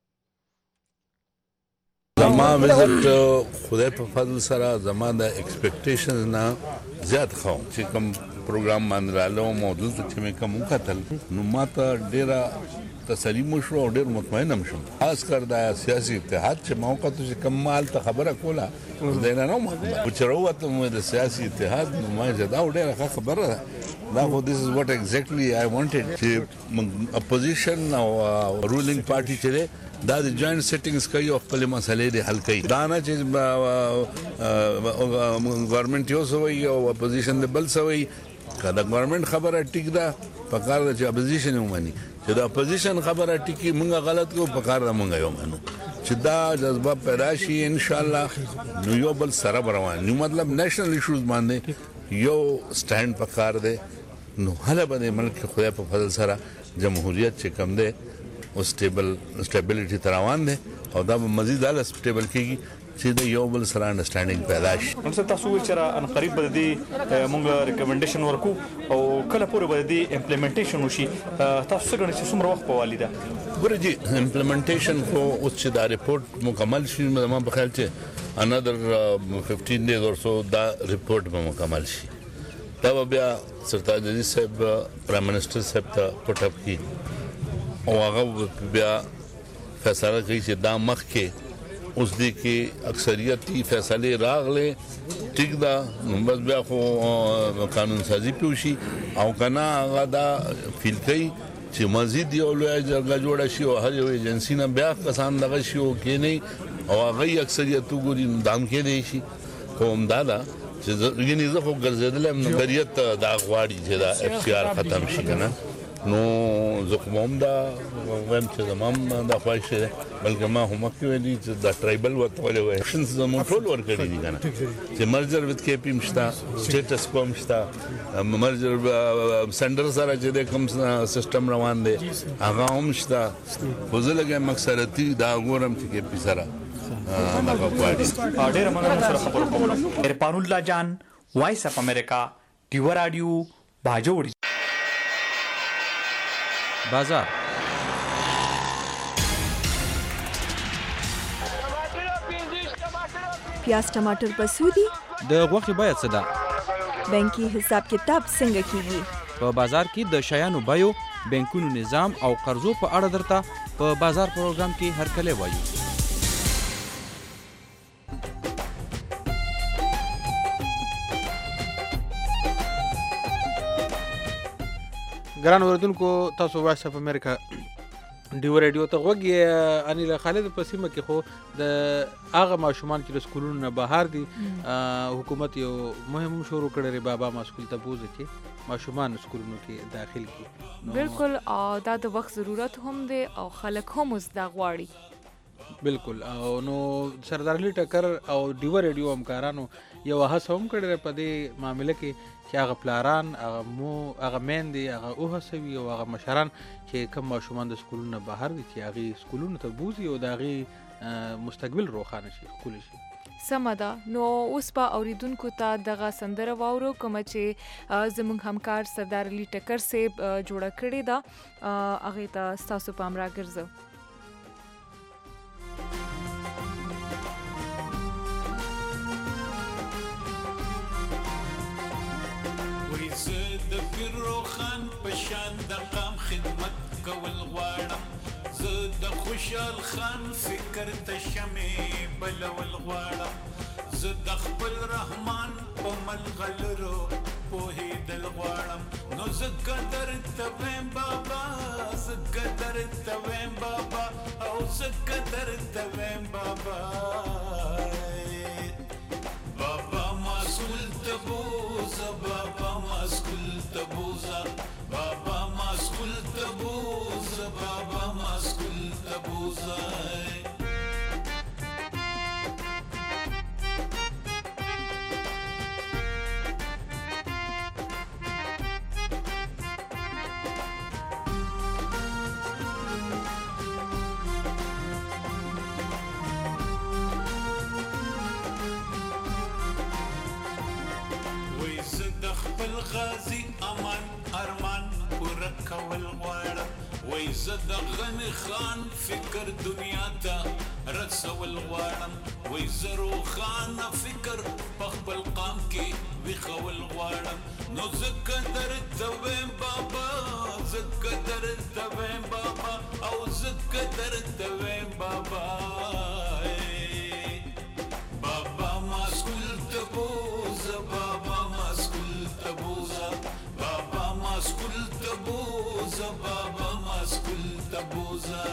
S5: زما وزټ خدای په فضل سره زما د ایکسپیکټیشن نه زیات خو چې کوم پروګرام باندې رالو موجود چې مې کوم کتل نو ماته ډیره تسلیم شو او ډیر مطمئن شوم. خاص کر د سیاسي اتحاد چې موقع ته کمال ته خبره کوله د نه نو چروت مې د سیاسي اتحاد نو ما زدا ډیره خبره دا خو this is what exactly I wanted چې اپوزیشن او رولینګ پارټي چې دا د جوائنٹ سیټینګز کوي او خپل مسلې د حل کوي. دا نه چې ګورنمنت یو سوي او اپوزیشن د بل سوي. کله ګورنمنت خبره ټیک ده په کار د اپوزیشن ومني، چې د اپوزیشن خبره ټیکی مونږه غلط کو په کار د مونږه یو منو چې دا جذبه پیدا شي ان شاء الله نو یو بل سره روان نو مطلب نېشنل ایشوز باندې یو سټاند په کار دی نو هله باندې ملک خدای په فضل سره جمهوریت چې کم دی او سټیبلیټی تروان دی او دا مزید اله سټیبل کیږي چې د یو بل سره انډرستانډینګ پیدا شي.
S6: نو څه تاسو چې را ان قریب به دې مونږ ریکمنډیشن ورکو او کله پورې به دې امپلیمنټیشن وشي تاسو څنګه چې څومره وخت په والیده
S5: ګورځي امپلیمنټیشن خو اوس چې دا ریپورت مکمل شي ما په خیال چې another 15 days or so دا ریپورت به مکمل شي. دا بیا سرتاج عزیز صاحب پرائم منسٹر صاحب ته پټاپ کی او هغه بیا فیصله کوي چې دا مخ کې اوس دې کې اکثریتي فیصله راغله ټیک دا نو بس بیا خو قانون سازي پیوشي او کنا هغه دا فیل کوي چې مزید یو لوی جرګه جوړه شي او هر یو ایجنسی نه بیا کسان دغه شي او کې نه او هغه اکثریت وګوري دام کې دی شي کوم دا چې یعنی زه خو ګرځیدل هم نظریت دا غواړي چې دا اف سی آر ختم شي کنه نو زه کوم دا وایم چې زمام دا خواهش ده بلکې ما هم کې ویلي چې دا ټرایبل وته ولې وای شنس زمو ټول ور کړی دي کنه چې مرجر وت کې پی مشتا سټیټس کوم مشتا مرجر سندر سره چې کوم سیستم روان دي هغه هم مشتا وزلګه مقصدتي دا ګورم چې کې پی سره
S6: ډېر مننه سره خبرو کوم ارپان الله جان وایس اف امریکا ټیو رادیو باجوړ
S3: بازار
S1: پیاز ټماټر په سودی
S3: د غوښې بیه څه ده؟
S1: بانکي حساب کتاب څنګه کیږي؟
S3: په بازار کې د شیانو بیو، بانکونو نظام او قرضو په اړه درته په بازار پروګرام کې هرکلی وایو. ګران اوریدونکو تاسو وایس اف امریکا ډیو ریډیو ته غوږی انیل خالد په سیمه کې خو د هغه ماشومان چې د سکولونو نه بهر دي حکومت یو مهم شروع کړی بابا ما سکول ته بوزي چې ماشومان سکولونو کې داخل کی
S2: بالکل او دا د وخت ضرورت هم دی او خلک هم زده غواړي
S3: بالکل او نو سردار علي ټکر او ډیو ریډیو همکارانو یو هڅه هم کړې په دې معاملې کې چې هغه پلاران هغه میندې هغه اوهڅوي او هغه مشران چې کوم ماشومان د سکولونو بهر دي چې هغې سکولونو ته بوزي او د هغې مستقبل روښانه شي ښکلی شي.
S2: سمه ده نو اوس به اوریدونکو ته دغه سندره واورو کومه چې زموږ همکار سردار علي ټکر صاحب جوړه کړې ده هغې ته ستاسو پام راګرځو.
S12: روخان پشان د قام خدمت کول غواړم زه د خوشحال خان فکر ته شمې بلول غواړم زه د خپل رحمان په ملغلرو پوهېدل غواړم نو زه قدر ته ویم بابا زه قدر ته ویم بابا او زه قدر ته ویم بابا بابا مسئول ته بوزه بابا مسئول ته بوزه بابا مسئول ته بوزه بابا مسئول ته بوزه غازی امان ارمان پورا کول غواړم وای زه د غنی خان فکر دنیا ته رسول غواړم وای زه روښانه فکر په خپل قام کې ویښول غواړم نو زه قدر ته ویم بابا زه قدر ته ویم بابا او زه قدر ته ویم بابا بابا مسئول ته بوزه بابا مسئول ته بوزه بابا مسئول ته بوزه بابا مسئول ته بوزه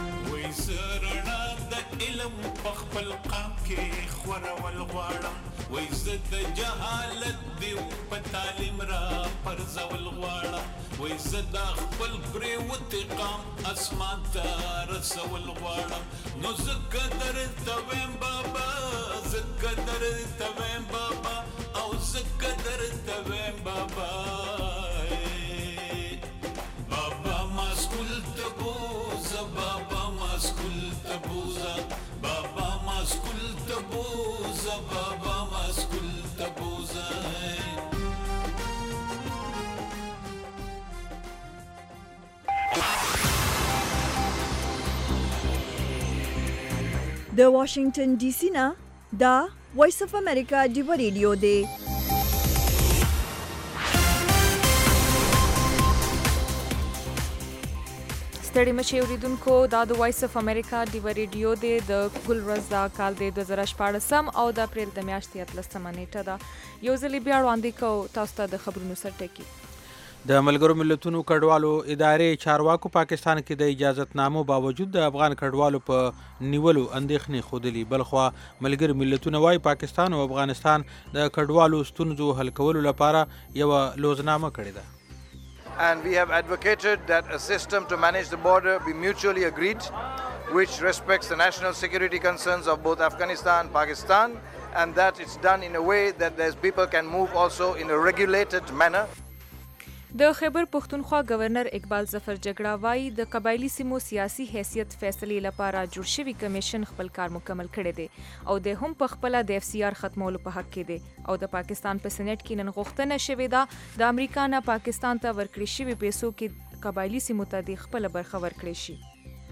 S12: خپل قام کې خورول غواړم وای زه د جهالت دی په تعلیم را پرځول غواړم وای زه د خپل پرېوتې قام اسمان ته رسول غواړم نو زه درته ویم بابا زه درته ویم بابا او زه درته ویم بابا بابا ما سکول ته بوزه بابا ما سکول ته بوزه بابا ما سکول ته بوزه بابا ما سکول ته بوزه
S1: د واشنگټن ډي سي نه دا وایس اف امریکا ډیو ریډیو دی.
S2: ستړي مشي اوریدونکو دا د وایس اف امریکا ډیو ریډیو دی د ګل ورځ دا کال دی 2014 او د اپریل د میاشتې 13 نیټه ده. یو ځل بیا وړاندې کو تاسو ته د خبرونو سرټکی.
S3: د ملګرو ملتونو کډوالو ادارې چارواکو پاکستان کې د اجازتنامو باوجود د افغان کډوالو په نیولو اندېښنې ښودلي. بلخوا ملګرو ملتونه وايي پاکستان او افغانستان د کډوالو ستونزو حل کولو لپاره یوه لوزنامه کړې ده.
S4: And we have advocated that a system to manage the border be mutually agreed, which respects the national security concerns of both Afghanistan and Pakistan, and that it's done in a way that these people can move also in a regulated manner.
S2: د خیبر پښتونخوا گورنر اقبال ظفر جګړه وایي د قبایلی سیمو سیاسي حیثیت فیصلې لپاره جوړ شوی کمیشن خپل کار مکمل کړی دی او د هم په خپل د اف سی آر ختمولو په حق کې دی او د پاکستان په سېنات کې نن غوښتنه شوې ده د امریکا نه پاکستان ته ورکړې شوی پیسو کې قبایلی سیمو ته د خپل برخه ورکړي شي.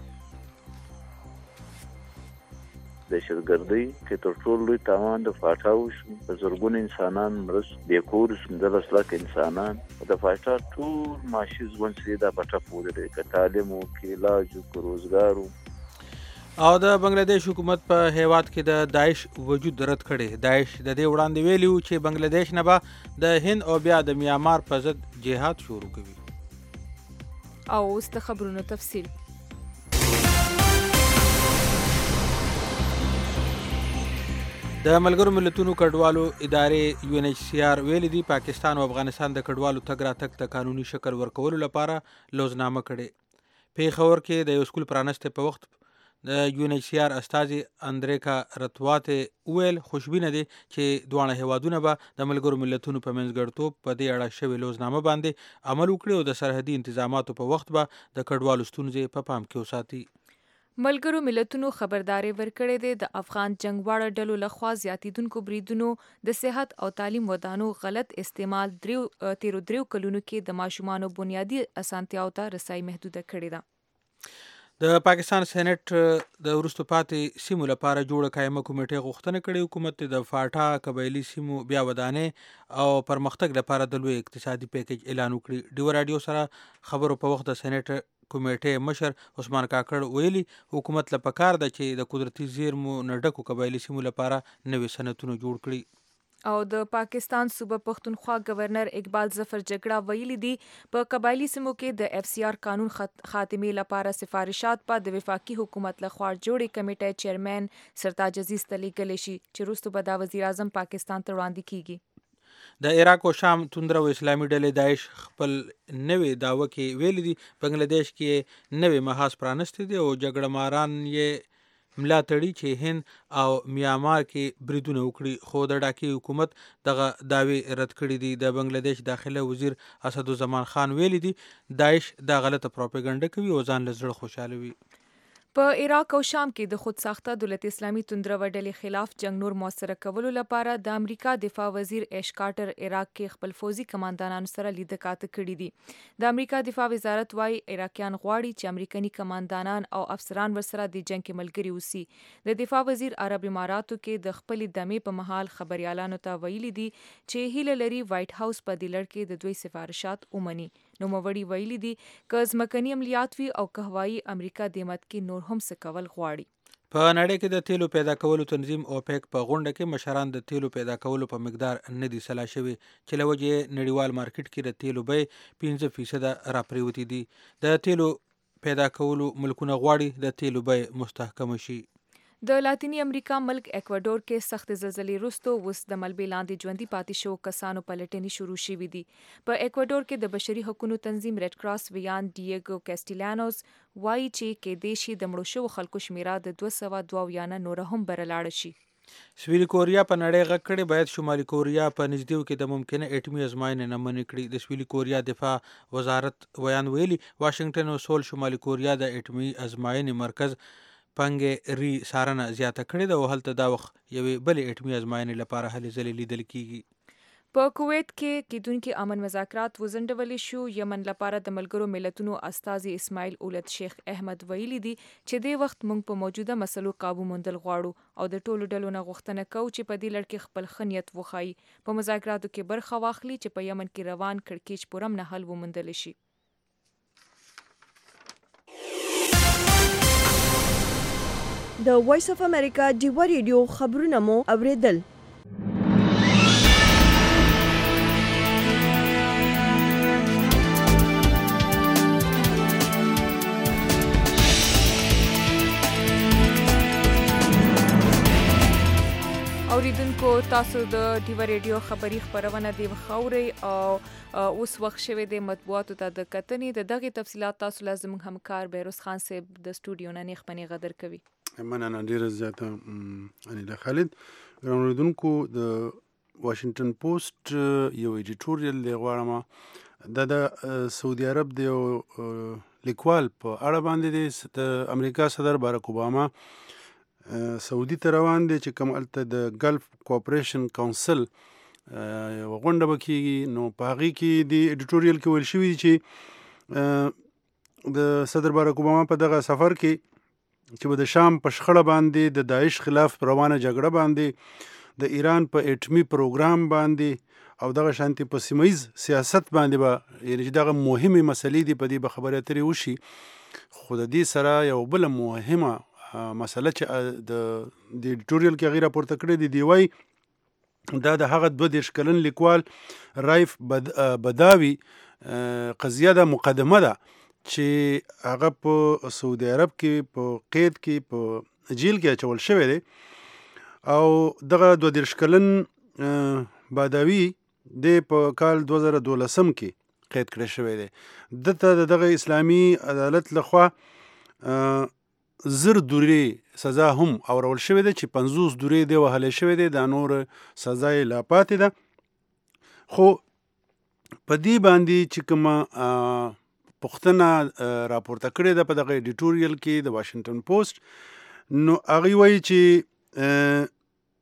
S10: دهشتګردۍ چې تر ټولو لوی تاوان د فاټا وشو په زرګونه انسانان مرست بېکور 15 لک انسانان د فاټا ټول معاشي ژوند چې دا پټه پورې دی که تعلیم و که علاج و که روزګار
S3: او د بنگلادیش حکومت په هیواد کې د داعش وجود رد کړي. داعش د دې وړاندې ویلي و چې بنگلادیش نه به د هند او بیا د میانمار په ضد جهاد شروع کوي.
S2: او اوس د خبرونو تفصیل.
S3: د ملګرو ملتونو کډوالو ادارې UNHCR ویلي دي پاکستان او افغانستان د کډوالو تګ راتګ ته قانوني شکل ورکولو لپاره لوزنامه کړې. پیښور کې د یو سکول پرانسته په وخت د UNHCR استازي اندریکا رتواته ویل خوشبینه دي چې دوه هیوادونه به د ملګرو ملتونو په منځګړیتوب په دې اړه شوی لوزنامه باندې عمل وکړي او د سرحدي انتظاماتو په وخت به د کډوالو ستونزې په پام کې وساتي.
S2: ملګرو ملتونو خبرداري ورکړې ده د افغان جنگواړه ډلو لخوا زیاتیدونکو بریدونو د صحت او تعلیم ودانو غلط استعمال تیرو دریو کلونو کې د ماشومانو بنیادی اسانتیاو ته رسای محدوده کړې ده.
S3: د پاکستان سېنات د وروسته پاتې سیمو لپاره جوړه قایمه کمیټه غوښتنه کړې. حکومت د فاټا قبایلی سیمو بیا ودانې او پرمختګ لپاره د لوی اقتصادي پیکیج اعلان وکړي. ډیو رادیو سره خبرو په وخت د سېنات کمیټې مشر عثمان کاکړ ویلي حکومت له پکار ده چې د قدرتي زیرمو نډکو قبایلی سیمو لپاره نوې صنعتونه جوړ کړي.
S2: او د پاکستان صوبه پښتونخوا گورنر اقبال ظفر جګړه ویلي دي په قبایلی سیمو کې د اف سی آر قانون خاتمه لپاره سفارشات په د وفاقي حکومت لخوا جوړې کمیټې چیرمن سرتاج عزیز ته لیږل شي چې وروسته به د وزیر اعظم پاکستان ته وړاندې کیږي.
S3: د عراق او شام توندره و اسلامي ډلې داعش خپل نوې داوه کې ویلي دي بنگلادیش کې نوې محاذ پرانستې دي او جګړه ماران یې ملا تړي چې هند او میانمار کې بریدونه وکړي خو د ډاکي حکومت دغه داوی رد کړي دي. د بنگلادیش داخله وزیر اسدالزمان خان ویلي دي داعش دا غلطه پروپاګاندا کوي او ځان له زړه خوشاله وي.
S2: په عراق او شام کې د خود ساخته دولت اسلامي توندره وډلې خلاف جنگ نور موثره کولو لپاره د امریکا دفاع وزیر ایش کارټر عراق کې خپل فوزي کمانډانانو سره لیدکات کړي دي. د امریکا دفاع وزارت وايي عراقیان غواړي چې امریکایي کمانډانان او افسران ورسره د جنگ کې ملګري وسی. د دفاع وزیر عرب اماراتو کې د خپل دمې په محل خبريالانو ته ویلي دي چې هیله لري وایټ هاوس په دې لړ کې د دوی سفارشات ومني. نو موړي ویلي دي که ځمکني عملیات وي او قهوایي امریکا د مت کې نور هم څه کول غواړي.
S3: په نړۍ کې د تیلو پیدا کولو تنظیم اوپیک په غونډه کې مشران د تیلو پیدا کولو په مقدار نه دي سلا شوي چې له وجې نړیوال مارکیټ کې د تیلو بیې 5% راپریوتي دي. د تیلو پیدا کولو ملکونه غواړي د تیلو بیې مستحکم شي.
S2: د لاتینی امریکا ملک اکوادور کې سخت زلزلې وروسته اوس د ملبې لاندې ژوندي پاتې شوو کسانو پلټنې شروع شوې دي. په اکوادور کې د بشري حقوقو تنظیم ریډ کراس ویان ډیګو کیسټیلانوس وایي چې کېدای شي د مړو شوو خلکو شمیره د 202 یا نه نور هم برلاړه شي.
S3: سویلي کوریا په نړۍ غږ کړی باید شمالي کوریا په نږدېو کې د ممکنه اټومي ازموینې نه منع کړي. د سویلي کوریا دفاع وزارت ویان ویلي واشنگټن او سول شمالي کوریا د اټومي ازموینې مرکز پنګې ری سارنه زیاته کړې ده او هلته دا وخت یوې بلې اټومي ازموینې لپاره هلې ځلې لیدل کیږي.
S2: په کویت کې کیدونکي امن مذاکرات وزندولې شو. یمن لپاره د ملګرو ملتونو استازي اسماعیل اولد شیخ احمد ویلي دي چې د وخت موږ په موجوده مسلو قابو موندل غواړو او د ټولو ډلو نه غوښتنه کوو چې په دې لړ کې خپل خنیت وښایي په مذاکراتو کې برخه واخلي چې په یمن کې روان کړکېچ پوره نه حل وموندل شي.
S1: د وایس اف امریکا ډیوا ریډیو خبرونه مو اوریدل.
S2: اوریدونکو تاسو د ډیوا ریډیو خبری خبرونه دی خوري او اوس وخت شوه د مطبوعاتو ته د کتنې د دغه تفصيلات تاسو لازم همکار بیروز خان صاحب د سټوډیو نه نخبني غدر کوي.
S13: مننه ډیره زیاته انیلا خالد. اوریدونکو د واشنگټن پوسټ یو ایډیټوریال دی غواړم د سعودي عرب دی لیکوال په اړه باندې د امریکا صدر باراک اوباما سعودي ته روان دی چې کوم الته د ګلف کوآپریشن کونسل غونډه وکړي. نو په هغې کې د ایډیټوریال کې ویل شوي چې د صدر باراک اوباما په دغه سفر کې چې به د شام په شخړه باندې د داعش خلاف روانه جګړه باندې د ایران په اټمي پروګرام باندې او دغه شانتي په سیمایز سیاست باندې به یعنی چې دغه مهمه مسلې دي په دې به خبرې اترې وشي. خو د دې سره یو بل مهمه مسله چې د ایډیټوریال کې هغې راپورته کړې دی وایي دا د هغه 22 کلن لیکوال رایف بداوي قضیه د مقدمه ده چې هغه په سعودي عرب کې په قید کې په جیل کې اچول شوی دی او دغه 22 کلن بداوي د په کال 2012 کې قید کړی شوی دی. دته دغه اسلامي عدالت لخوا زر دورې سزا هم اورول شوی دی چې 50 دورې دی وهلی شوی دی. دا نور سزا یې لا پاتې ده. خو په دې باندې چې کومه پوښتنه راپورته کړې ده په دغه ایډیټوریال کې د واشنگټن پوسټ نو هغې وایي چې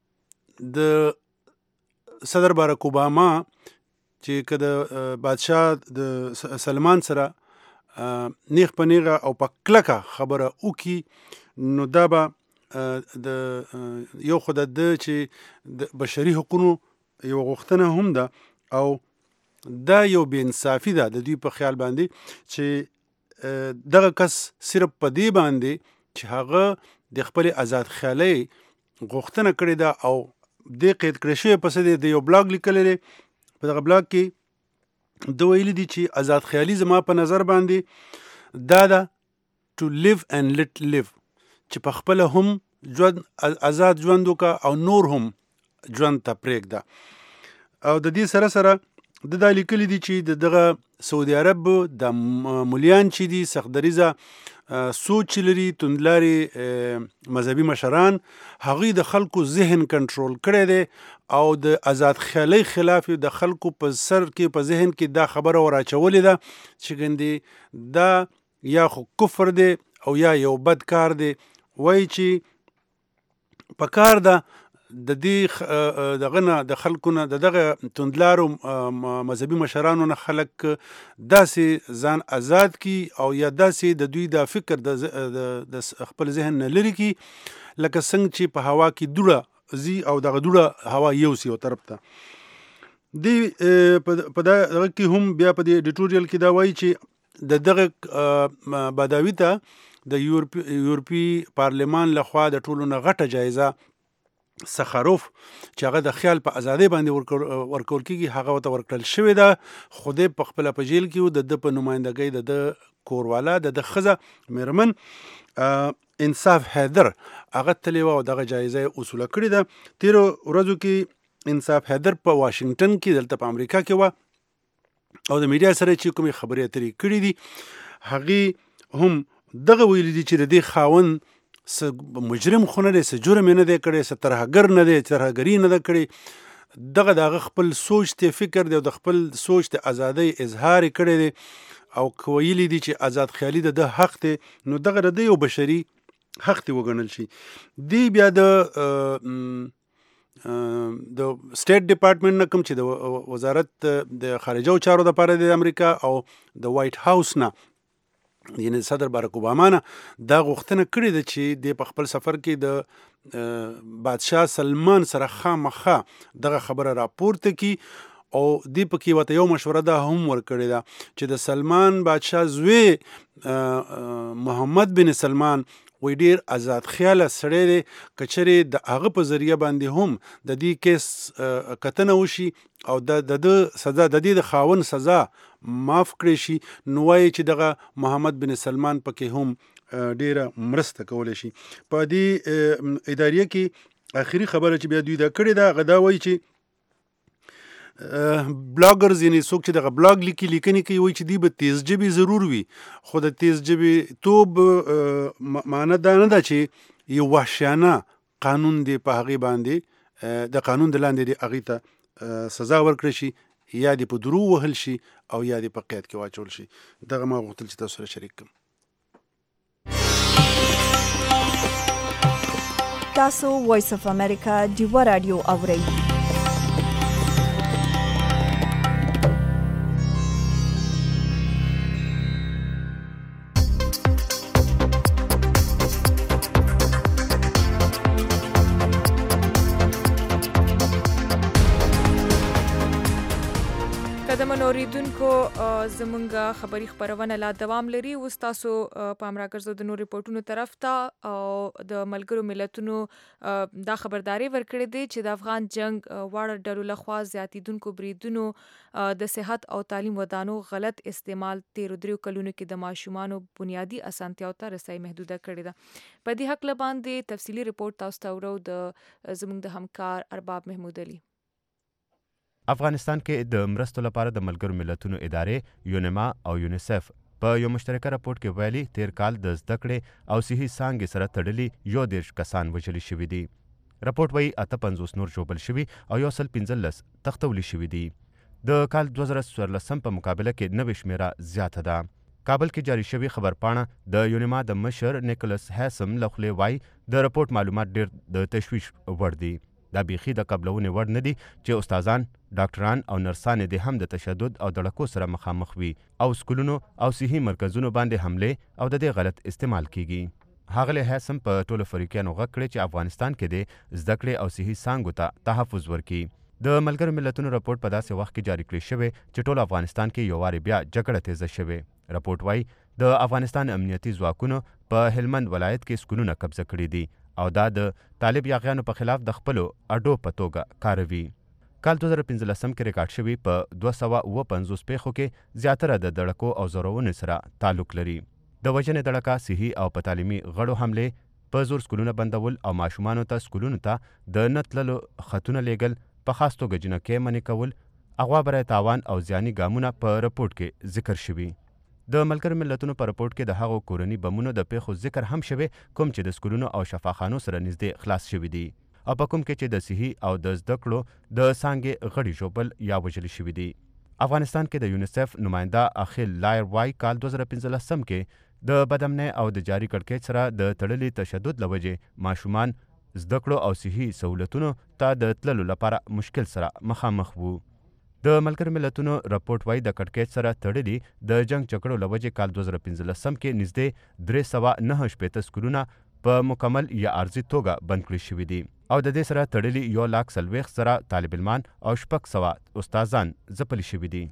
S13: د صدر باراک اوباما چې که د بادشاه د سلمان سره نیغ په نیغه او په کلکه خبره وکړي نو دا به د یو خو د چې د بشري حقوقو یو غوښتنه هم ده او دا یو بې انصافي ده د دوی په خیال باندې چې دغه کس صرف په دې باندې چې هغه د خپل آزاد خیالۍ غوښتنه کړې ده او د قید کړی شوی پسې د یو بلاګ لیکلی دی. په دغه بلاګ کې د ویلي دي چې آزاد خیالي زما په نظر باندې دا ده to live and let live چې په خپل هم ژوند آزاد ژوند وکړه او نور هم ژوند ته پرېږده. او د دې سره سره د دا لیکلي دي چې دغه سعودي عرب د مولیان چې دي سختدریزه سوچ لري توندلاري مذهبي مشران هغوی د خلکو ذهن کنټرول کړی دی او د آزاد خیالۍ خلاف د خلکو په سر کې په ذهن کې دا خبره وراچولې ده چې ګندې دا یا خو کفر دی او یا یو بد کار دی. وایي چې په کار ده د دې دغه نه د خلکو نه دغه توندلارو مذهبي مشرانو نه خلک داسې ځان آزاد کی او یا داسې د دوی د فکر د خپل ذهن نه لري کی لکه څنګه چې په هوا کې دوړه زی او دغه دوړه هوا یو سی او طرف ته دی. په دغه کې هم بیا په دې ایډیټوریال کې دا وایي چې دغه بداوي ته د یورپي پارلمان لخوا د ټولو نه غټه جایزه سخاروف چې هغه د خیال په ازادۍ باندې ورکول کېږي هغه ورته ورکړل شوې ده. خو دی په خپله په جیل کې و د په نمایندګۍ د کوروالا د ښځه میرمن انصاف حیدر هغه تللی و او دغه جایزه یې وصوله کړې ده. تیرو ورځو کې انصاف حیدر په واشنګټن کې دلته په امریکا کې وه او د میډیا سره چې کومې خبرې اترې کړې دي هغې هم دغه ویلي دي چې د دې خاوند څه مجرم خو نه دی، څه جرم یې نه دی کړی، څه ترهګر نه دی، ترهګري نه ده کړې. دغه د هغه خپل سوچ ته فکر دی او د خپل سوچ د ازادۍ اظهار یې کړی دی او که ویلي دي چې آزاد خیالي د ده حق دی نو دغه د یو بشري حق دی وګڼل شي. دی بیا د سټیټ ډپارټمنټ نه کوم چې د وزارت د خارجه چارو دپاره د امریکا او د وایټ هاوس نه یعنی صدر باراک اوباما نه دا غوښتنه کړې ده چې د په خپل سفر کې د بادشاه سلمان سره خامخا دغه خبره راپورته کی او دی پکې ورته یو مشوره ده هم ورکړې ده چې د سلمان بادشاه زوی محمد بن سلمان وی ډیر آزاد خیاله سړی دی، که چیرې د هغه په ذریعه باندې هم د دې کیس کتنه وشي او د سزا د دې د خاوند سزا معاف کړی شي نو وایي چې دغه محمد بن سلمان پکې هم ډیره مرسته کولی شي. په دې اداریه کې آخري خبره چې بیا دوی دا کړې ده هغه دا وایي چې بلاګرز یعنی څوک چې دغه بلاګ لیکنې کوي وایي چې دوی به تیز ژبې ضرور وي، خو د تیز ژبې توب معنی دا نه ده چې یو وحشیانه قانون دی په هغې باندې د قانون د لاندې دی هغې ته سزا ورکړی شي یا دې په درو وهل شي او یا دې په قید کې واچول شي. دغه ما غوښتل چې تاسو سره شریک کړم.
S1: تاسو وایس اف امریکا ډیوه رادیو اورئ.
S2: اوریدونکو زمونږ خبري خبرونه لا دوام لري. اوس تاسو پام راګرځو د نور ریپورتونو طرف ته او د ملګرو ملتونو دا خبرداري ورکړې دي چې د افغان جنگ واړه ډلو لخوا زیاتیدونکو بریدونو د صحت او تعلیم ودانو غلط استعمال 13 کلونو کې د ماشومانو بنیادی اسانتیاو ته رسای محدوده کړې ده. په دې حق باندې تفصیلی ریپورت تاسو ته ورو د زمونږ د همکار ارباب محمود علي.
S14: افغانستان کې د مرستو لپاره د ملګرو ملتونو ادارې یونیما او یونیسف په یو مشترکه راپورټ کې ویلي تیر کال د زده کړې او صحي څانګې سره تړلي 11 کسان وژلي شوي دي. راپورټ وایي 58 نور ژوبل شوي او 115 تختولی شوي دي. د کال 2014 په مقابله کې نوې شمیره زیاته ده. کابل کې جاری شوی خبرپاڼه د یونیما د مشر نیکولس هیسم له خولې وایي د راپورټ معلومات ډېر د تشویش وړ دي. دا بیخي د قبلونې وړ نه دي چې استادان، ډاکټران او نرسانې دې هم د تشدد او دړکو سره مخامخ وي او سکولونو او صحي مرکزونو باندې حملې او د دې غلط استعمال کیږي. ښاغلی هیسم په ټولو فریقیانو غږ کړی چې افغانستان کې د زده کړې او صحي څانګو ته تحفظ ورکړي. د ملګرو ملتونو راپورټ په داسې وخت کې جاری کړی شوی چې ټول افغانستان کې یو وارې بیا جګړه تیزه شوې. راپورټ وایي د افغانستان امنیتي ځواکونو په هلمند ولایت کې سکولونه قبضه کړي دي او دا د طالب یاغیانو په خلاف د خپلو اډو په توګه کاروي. کال 2015 کې ریکارډ شوي په 250 پیښو کې زیاتره د دړکو او زورونې سره تعلق لري. د وژنې دړکه، صحي او په تعلیمي غړو حملې، په زور سکولونه بندول او ماشومانو ته سکولونو ته د نه تللو خطونه لیږل، په خاص توګه جنکۍ منې کول، اغوا برای تاوان او زیاني ګامونه په رپورټ کې ذکر شوي. د ملګرو ملتونو په رپورټ کې د هغو کورني بمونو د پیښو ذکر هم شوی کوم چې د سکولونو او شفاخانو سره نږدې خلاص شوي دي او په کوم کې چې د صحي او د زده کړو د څانګې غړي ژوبل یا وژلي شوي دي. افغانستان کې د یونیسف نماینده اخیل لایر وای کال 2015 کې د بدامنۍ او د جاري کړکېچ سره د تړلي تشدد له وجې ماشومان زده کړو او صحي سهولتونو ته د تللو لپاره مشکل سره مخامخ وو. د ملګرو ملتونو راپورټ وایي د کړکېچ سره تړلي د جنگ جګړو له وجې کال 2015 کې نږدې 349 سکولونه په مکمل یا عارضي توګه بند کړي شوي دي او د دې سره تړلي 140,000 طالب علمان او 600 استادان ځپلي شوي دي.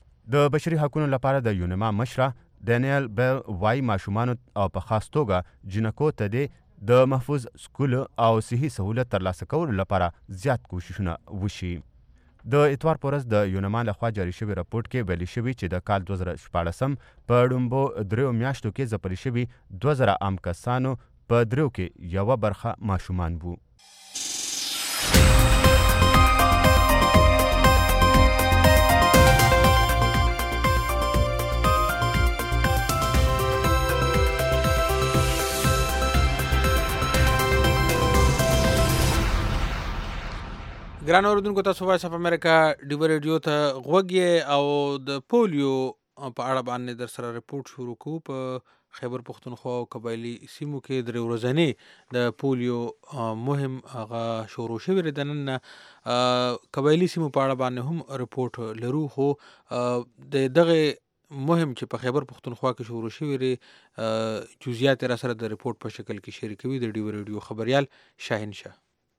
S14: د بشري حقونو لپاره د یونیما مشره ډینیل بیل وایي ماشومانو او په خاص توګه جنکو ته د محفوظ سکول او صحي سهولت ترلاسه کولو لپاره زیات کوششونه وشي. د اتوار په ورځ د یونیما لخوا جاري شوي راپورټ کې ویلي شوي چې د کال 2014 په ړومبو 3 میاشتو کې ځپلي شوي 2000 عام کسانو په دریو کې یوه برخه ماشومان وو.
S3: ګران اوریدونکو تاسو وایس اف امریکا ډیو ریډیو ته غوږ یې او د پولیو په اړه باندې در سره رپورټ شروع کوو. په خیبر پښتونخوا او قبایلي سیمو کې درې ورځنی د پولیو مهم هغه شروع شوی دی. د نن قبایلي سیمو په اړه باندې هم رپورټ لرو، خو د دغه مهم چې په خیبر پښتونخوا کې شروع شوی دی جزئیات را سره د رپورټ په شکل کې شریکوي د ډیو ریډیو خبريال شاهین شاه.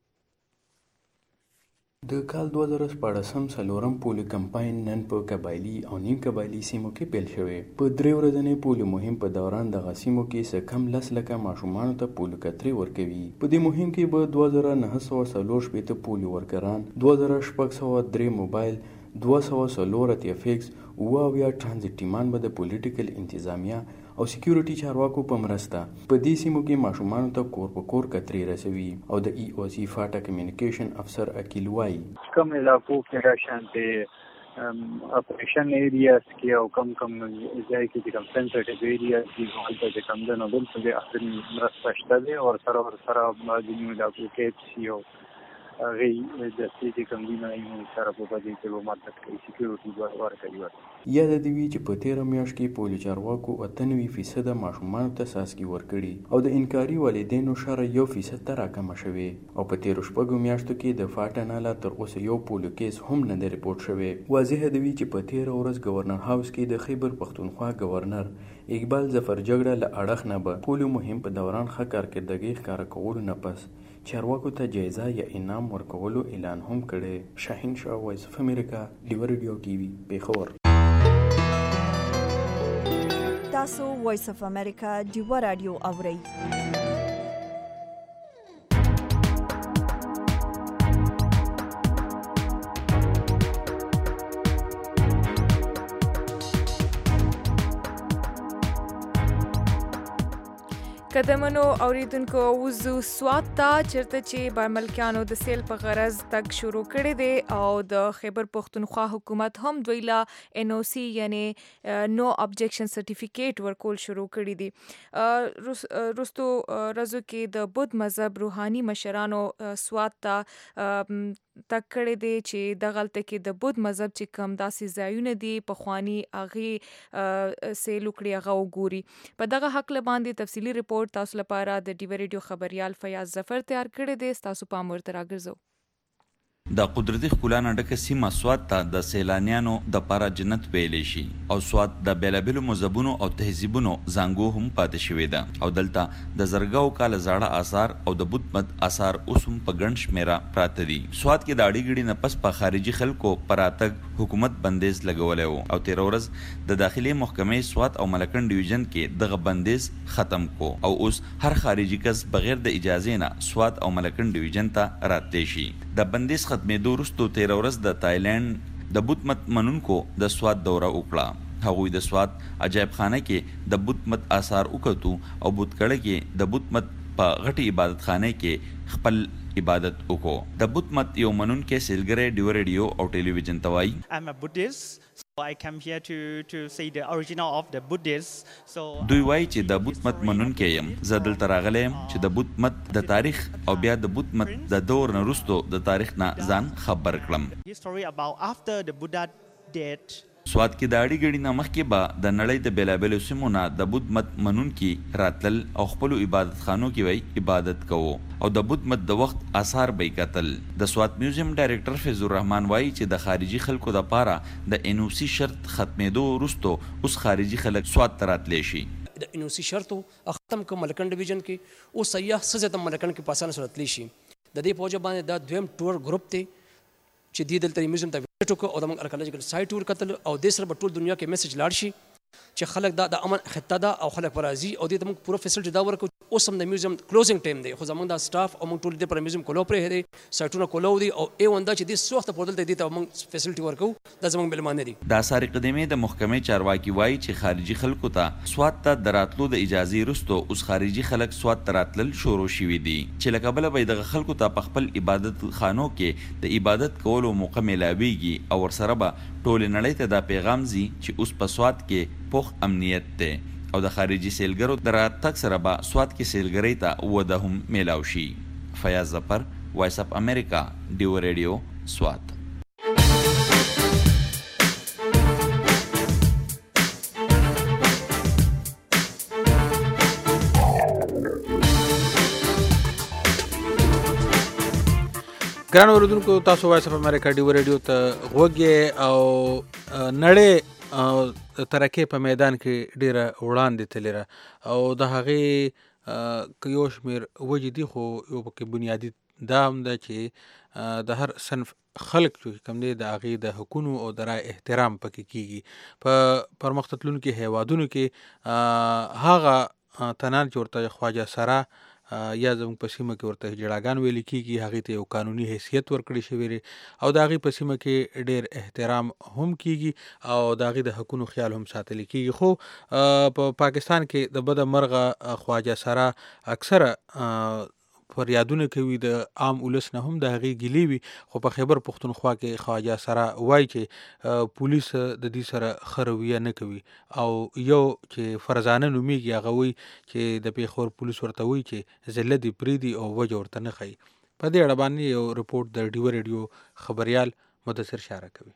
S15: د کال 2014 څلورم پولیو کمپاین نن په قبایلي او نیم قبایلي سیمو کې پیل شوی. په درې ورځنی پولیو مهم په دوران دغه سیمو کې څه کم 10 لکه ماشومانو ته پولیو کترې ورکوي. په دې مهم کې به 2940 پولیو ورکران، 2603 موبایل، 204 اتیافیکس، 9 ټرانزیټ ټیمان به د پولیټیکل انتظامیه او سکیورټي چارواکو په مرسته په دې سیمو کې ماشومانو ته کور په کور کترې رسوي. او د ای او سی فاټا کمیونیکیشن افسر اکیل وایي
S8: کم علاقو کې راشانته اپریشن ایریاز کې او کم ځای کې چې کم سنسټیو ایریاز دي هلته چې کم د نوبل په اخري مرسته شته دي او سره د نیو علاقو کې سی او غي د سيتي کمبینه یې سره په دې کې وو ماده کې سکیورټي ورکړي.
S15: یا د دې چې په 13 میاشت کې پولیو چارواکو 98% ماشومانو ته ساسکي ورکړي او د انکاري والدینو شره 1% ته راکمه شوې. او په 13 شپږو میاشتو کې د فاټا ناله تر اوسه یو پولیو کیس هم نه دی ریپورټ شوی. واضح دی چې په 13 ورځ گورنر هاوس کې د خیبر پښتونخوا گورنر اقبال ظفر جګړه له اړخ نه به پولیو مهم په دوران ښه کارکردګي ښکاره کولو نه پس چارواکو ته جایزه یا انعام ورکولو اعلان هم کړی. شاهین شاه، وایس اف امریکا، ډیو ریډیو ټي وي، پیښور.
S1: تاسو وایس اف امریکا ډیو رادیو اورئ.
S2: قدمنو اوریدونکو وزو سوات ته چرته چې بارملکیانو د سیل په غرض تک شروع کړی دی او د خیبر پښتونخوا حکومت هم دوی لا ان او سی یعنی نو ابجیکشن سرټیفیکیټ ورکول شروع کړی دی. رستو رزو کې د بود مذهب روحاني مشرانو سوات ته تک کړی دی چې د غلطه کې د بود مذهب چې کم داسې ځایونه دي پخوانی اغي سیل وکړي هغه وګوري. په دغه حق باندې تفصیلی رپورټ تاسو لپاره د ډیو ریډیو خبريال فیاض ظفر تیار کړی دی. تاسو پام ورته راګرځو.
S16: د قدرتي ښکلا نه ډکه سیمه سوات ته د سیلانیانو د پاره جنت ویلی شي او سوات د بیلابیلو مذهبونو او تهذیبونو زانګو هم پاتې شوې ده او دلته د زرګاو کاله زاړه آثار او د بت مت آثار اوس هم په ګڼ شمېره پراته دي. سوات کې د اړیګړي نه پس په خارجي خلکو پراتګ حکومت بندیز لګولی و او 13 ورځ د داخلي محکمې سوات او ملکن ډیویژن کې دغه بندیز ختم کو او اوس هر خارجي کس بغیر د اجازې نه سوات او ملکن ډیویژن ته راتلی شي. د بندیز ختمېدو وروستو 13 ورځ د تایلند د بت مت منونکو د سوات دوره وکړه. هغوی د سوات عجایب خانه کې د بت مت آثار وکتو او بتکړه کې د بت مت په غټي عبادت خانه کې خپل عبادت وکړو. د بت مت یو منونکو سیلګری ډیو ریډیو او ټلویزیون ته وایي
S17: I'm a Buddhist, so I come here to see the original of the Buddhists. So
S16: دوی وایي چې د بت مت منونکی یم. زه دلته راغلی یم چې د بت مت د تاریخ او بیا د بت مت د دور نه وروستو د تاریخ نه ځان خبر کړم.
S17: history about after the Buddha death.
S16: سوات کې د اړیګړي نه مخکې به د نړۍ د بیلابیلو سیمو نه د بت مت منونکي راتلل او خپلو عبادت خانو کې به عبادت کوو او د بت مت د وخت آثار به کتل. د سوات میوزیم ډایرکټر فیض الرحمن وایي چې د خارجي خلکو د پاره د ان او سی شرط ختمېدو وروستو اوس خارجي خلک سوات ته راتلی شي.
S18: د ان او سی شرط ختم کو ملکن ډیویژن کې او سیاح سزا ملکن کې پاسانه سره تلی شي. د دې پوجا باندې دا دویم ټور گروپ ته چې د دلته میوزیم ته ویزټ وکړو او د موږ ارکیولوژیکل سایټ ور کتل او د سره په ټول دنیا کې میسج لاړ شي چې خلک دا د امن خطه ده او خلک راځي او دې ته موږ پوره فیسلټي دا ورکو. اوس هم د میوزیم کلوزینګ ټایم دی خو زموږ د سټاف او موږ ټول دې پر میوزیم کولو پرې دی سایټونه کولو دي او ای وندا چې دې سوخت په دلته دې ته موږ فیسلټي ورکو دا زموږ ملمانه دي.
S16: د آثار قدیمه د محکمې چارواکي وایي چې خارجي خلکو ته سوات ته دراتلو د اجازه رستو اوس خارجي خلک سوات ته راتلل شروع شوي دي چې لکه بل به د خلکو ته په خپل عبادت خانو کې د عبادت کولو موقع ملاويږي او ورسره به ټول نړۍ ته دا پیغام زی چې اوس په سوات کې پوخ امنیت ده او د خارجي سیلګرو د راتګ سره به سوات کې سیلګرۍ ته وده هم میلاو شي. فیاض ظفر، وایس اف امریکا، ډیو ریډیو، سوات.
S3: ګران اوریدونکو، تاسو وایس اف امریکا ډیو ریډیو ته غوږی او نړۍ ترکه په میدان کې ډیره وړاندې تلره او د هغې یو شمېر وجې دي خو یو پکې بنیادي دا هم ده چې د هر صنف خلک چې کوم دی د هغې د حقونو او د رای احترام پکې کیږي. په پرمخ تلونکو هیوادونو کې هغه تنان چې ورته خواجه سرا یا زموږ په سیمه کې ورته جړاګان ویل کېږي هغې ته یو قانوني حیثیت ورکړی شوی دی او د هغې په سیمه کې ډېر احترام هم کېږي او د هغې د حقونو خیال هم ساتلی کېږي. خو په پاکستان کې د بده مرغه خواجه سرا اکثره فریادونه کوي د عام ولس نه هم د هغې ګیلې وي خو په خیبر پښتونخوا کې خواجه سرا وایي چې پولیس د دې سره ښه رویه نه کوي او یو چې فرزانه نومیږي هغه وایي چې د پیښور پولیس ورته وایي چې زله دې پرېږدي او وجه ورته نه ښیي. په دې اړه باندې یو رپورټ د ډیو ریډیو خبریال مدثر شاره کوي.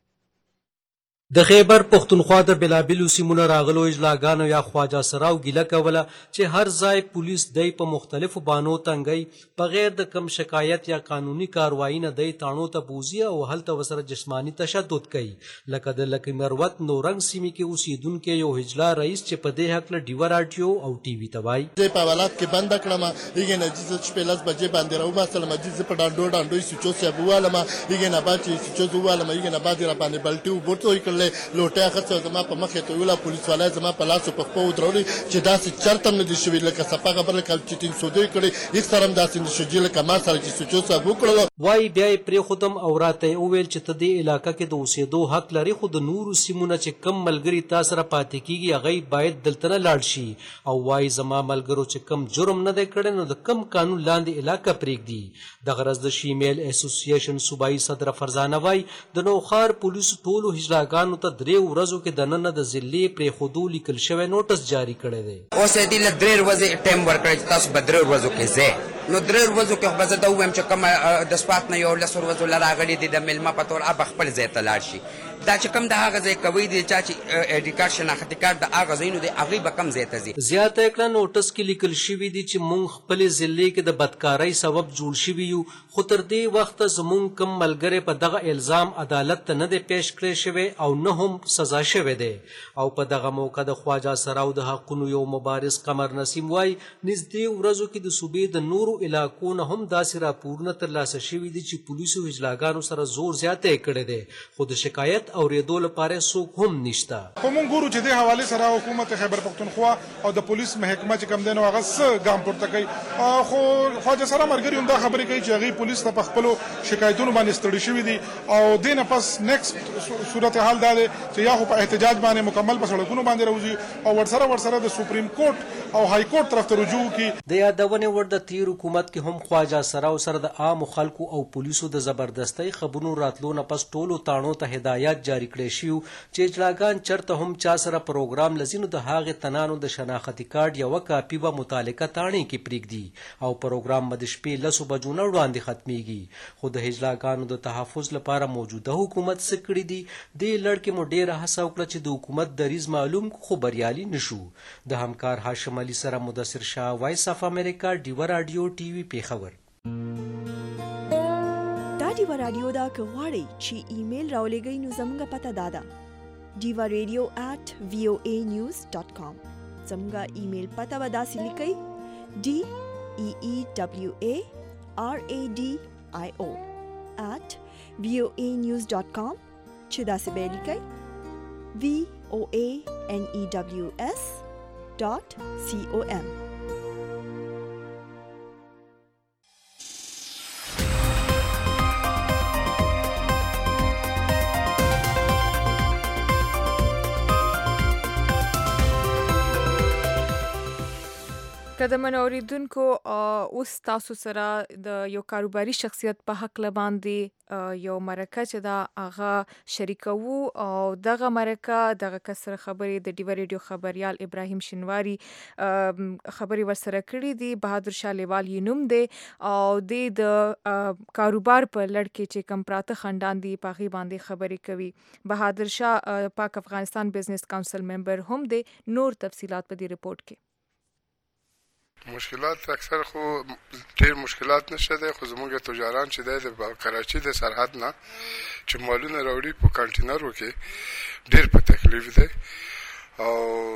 S19: د خیبر پښتونخوا د بلابلو سیمونو راغلو اجلاګانو یا خواجه سراو ګیله کوله چې هر ځای پولیس دی په مختلفو بانو تنګي بغیر د کم شکایت یا قانوني کاروایی نه دی تاڼو ته بوزي او هلته ورسره جسمانی تشدد کوي. لکه د لکي مروت نورنګ سیمې کې اوسیدونکي یو هجلا رئیس چې په دې حق له ډیو رادیو او ټي وي ته وایي
S20: په حوالات کې بند کړم یګه نه چې شپې لاس بجې باندې راو باسل مجلس په ډانډوي سوچو سی بوالم یګه نه باچې سوچو زوالم یګه نه باندې را باندې بلټیو بوټو لوټه خرڅه زما په مخ ته ویلا پولیس والای زما په لاس په خپو درولي چې داسې چرته نه دي شوی لکه صفه خبره کال چې تین سودې کړي هیڅ سره داسې نشي لکه ما سره چې سوچو صاحب وکړو.
S19: وای بیا پرې خودم او راته وویل چې ته دې علاقې کې د اوسېدو حق لري خو د نورو سیمونه چې کم ملګری تاسو سره پاتې کیږي هغه باید دلته نه لاړ شي او وای زما ملګرو چې کم جرم نه دی کړی نو د کم قانون لاندې علاقې پرېږدي. د غرض د شیمیل اسوسییشن صوبایي صدر فرزانه وای د نوخار پولیس ټولو هجلاګانو ته 3 ورځو کې د نن د ضلع پرېښودو لیکل شوی نوټس جاری کړی دی.
S21: اوس یې دې له 3 ورځې ټایم ورکړی چې تاسو به 3 ورځو کې ځئ نو 3 ورځو کې به زه دا ووایم چې کوم د سپات نه 11 ورځو له راغلي دي د میلمه په طور به خپل ځای ته لاړ شي. دا چې کوم د هغه ځای کوي دی چې ایډي کارت شناختي کارت د هغه ځایونو دی هغوی به کم ځای ته ځي.
S19: زیاته کړه نوټس کې لیکل شوي دي چې موږ خپلې ضلع کې د بدکارۍ سبب جوړ شوي یو خو تر دې وخته زموږ کم ملګری په دغه الزام عدالت ته نه دی پیش کړی شوی او نه هم سزا شوی دی. او په دغه موقع د خواجه سراو د حقونو یو مبارز قمر نسیم وای نږدې ورځو کې د صوبې د نورو علاقو نه هم داسې راپورونه ترلاسه شوي دي چې پولیسو هجلاګانو سره زور زیاتی کړی دی خو د شکایت اورېدو لپاره څوک هم نشته.
S22: خو موږ ګورو چې دې حوالې سره حکومت خیبر پښتونخوا او د پولیس محکمه چې کوم دی نو هغه څه ګام پورته کوي خو خواجه سرا ملګري هم دا خبرې کوي چې هغوی پولیس ته په خپلو شکایتونو باندې ستړي شوي دي او دې نه پس نیکسټ صورتحال دا دی چې یا خو په احتجاج باندې مکمل په سړکونو باندې راوځي او ورسره د سپریم کورټ او های کورټ طرف ته رجوع وکړي.
S19: د یادونې وړ د تیر حکومت کې هم خواجه سراو سره د عامو خلکو او پولیسو د زبردستۍ خبرونو راتلو نه پس ټولو تاڼو ته هدایات جاری کړی شي چې اجلاګان چرته هم چا سره پروګرام لزینو د هغې تنانو د شناختي کارت یوه کاپي به متعلقه تاڼې کې پرېږدي او پروګرام به د شپې 10 بجو نه وړاندې ختمیږي. خو د هجلاګانو د تحفظ لپاره موجوده حکومت څه کړي دي دې لړ کې مو ډېره هڅه وکړه چې د حکومت دریځ معلوم خو بریالي نشو. د همکار هاشم علي سره مدثر شاه، وایس اف امریکا، ډیو رادیو ټي وي پیښور.
S1: دا ډیو رادیو دا که غواړئ چې ایمیل راولېږئ نو زموږ پته دا ده diva@voanews.com. زموږ ایمیل پته به داسې لیکئ DEEWARADIO @voanews.com چې داسې به یې لیکئ voanews.com.
S2: قدمن اوریدونکو اوس تاسو سره د یو کاروباري شخصیت په حق باندې یو مرکه چې دا هغه شریکو او دغه مرکه دغه کسر خبرې د ډیو ریډیو خبريال ابراهیم شینواری خبري ورسره کړې دي. بهادر شاه لیوال یې نوم دی او د کاروبار په لړ کې چې کم پراته خاندان دي پاغي باندې خبري کوي. بهادر شاه پاک افغانستان بزنس کونسل ممبر هم دی. نور تفصيلات په دې رپورت کې.
S7: مشکلات اکثر خو ډیر مشکلات نشته دي، خو زموږ تجاران چې د کراچي د سرحد نه چې مالونه راوړي په کانټینرو کې ډیر په تکلیف دي او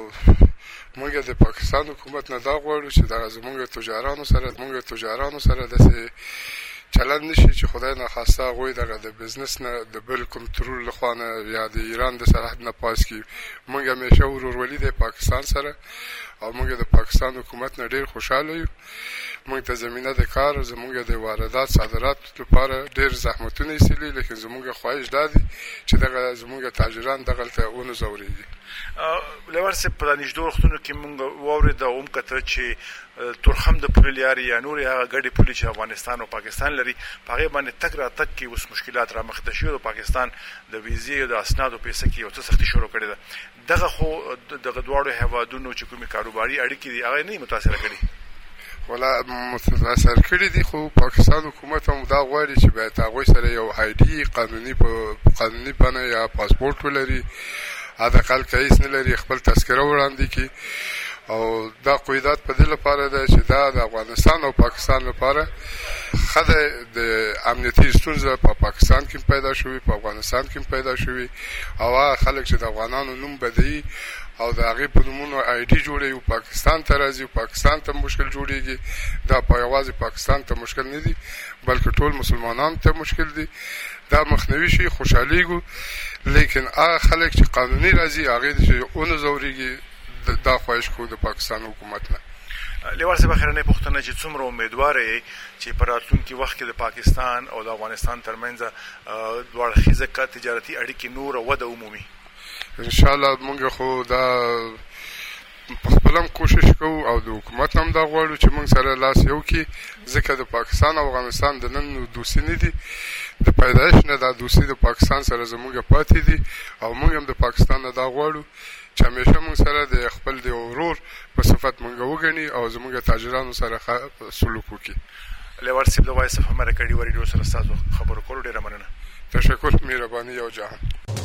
S7: موږ د پاکستان حکومت نه دا غواړو چې دا زموږ تجارانو سره د چلند نشي چې خدای نه خواسته غوي دغه د بزنس نه د بل کنټرول لخوانه یا د ایران د سرحد نه پاس کی. موږ همیشه ورورولي د پاکستان سره او موږ د پاکستان حکومت نه ډیر خوشاله یو. موږ ته زمينه د کار زموږ د واردات صادرات لپاره ډیر زحمتونه ایستلي، لیکن زموږ خواهش دادي چې دغه زموږ تاجران دغه ته ونه زوريږي.
S9: لور سه په نږدې وختونو کې موږ وورید او کتر چې تورخم د پولیاري یا نور هغه غړي پولی چې افغانستان او پاکستان لري په هغه باندې تک را تک کې اوس مشکلات را مخ ته شو. د پاکستان د ویزې او د اسنادو پیسې کې یو څه سختي شروع کړې ده. دغه خو دغه دواړو هوادونو چې کومي کاروباري اړیکې دي هغه نه متاثر کړي
S7: ولا متاثر کړي دي، خو پاکستان حکومت هم دا غواړي چې باید هغه سره یو آی ډي قانوني باندې یا پاسپورت ولري، ادا کال کیس نه لري، خپل تذکره وړاندې کی او دا قیادت په دې لپاره ده چې دا د افغانستان او پاکستان لپاره خدای د امنیتي ستونزه په پاکستان کې پیدا شوې په افغانستان کې پیدا شوې او خلک چې د افغانانو نوم بدی او د هغه په نومونو آی ډي جوړي او پاکستان ته راځي او پاکستان ته مشکل جوړيږي. دا په یوازې پاکستان ته مشکل نه دي بلکې ټول مسلمانانو ته مشکل دي. دا مخنیوي شي خوشاليګو، لیکن هغه خلک چې قانوني راځي هغه چې اون زوريږي دا خواهش کو د پاکستان حکومت نه.
S9: لیوال صاحب خیرنه پښتنه چې څومره امیدوار یې چې په راتلونکي وخت کې د پاکستان او د افغانستان ترمنځ دوړخیزه تجارتي اړیکې نور وده عمومي
S7: ان شاء الله. موږ خو دا په خپلم کوشش کوو او د حکومت هم دا غواړو چې موږ سره لاس یو کې، ځکه د پاکستان او افغانستان د نن دوستي نه دي، د پیدایش نه دا دوستي د پاکستان سره زموږ پاتې دي او موږ هم د پاکستان نه دا غواړو چې همیشه موږ سره د خپل د ورور په صفت موږ وګڼي او زموږ تاجرانو سره سلوک وکړي.
S9: لیوال صاحب د وایس اف امریکا ډیو ریډیو سره تاسو خبرو کول ډیره مننه.
S7: تشکر، مهرباني او جهان.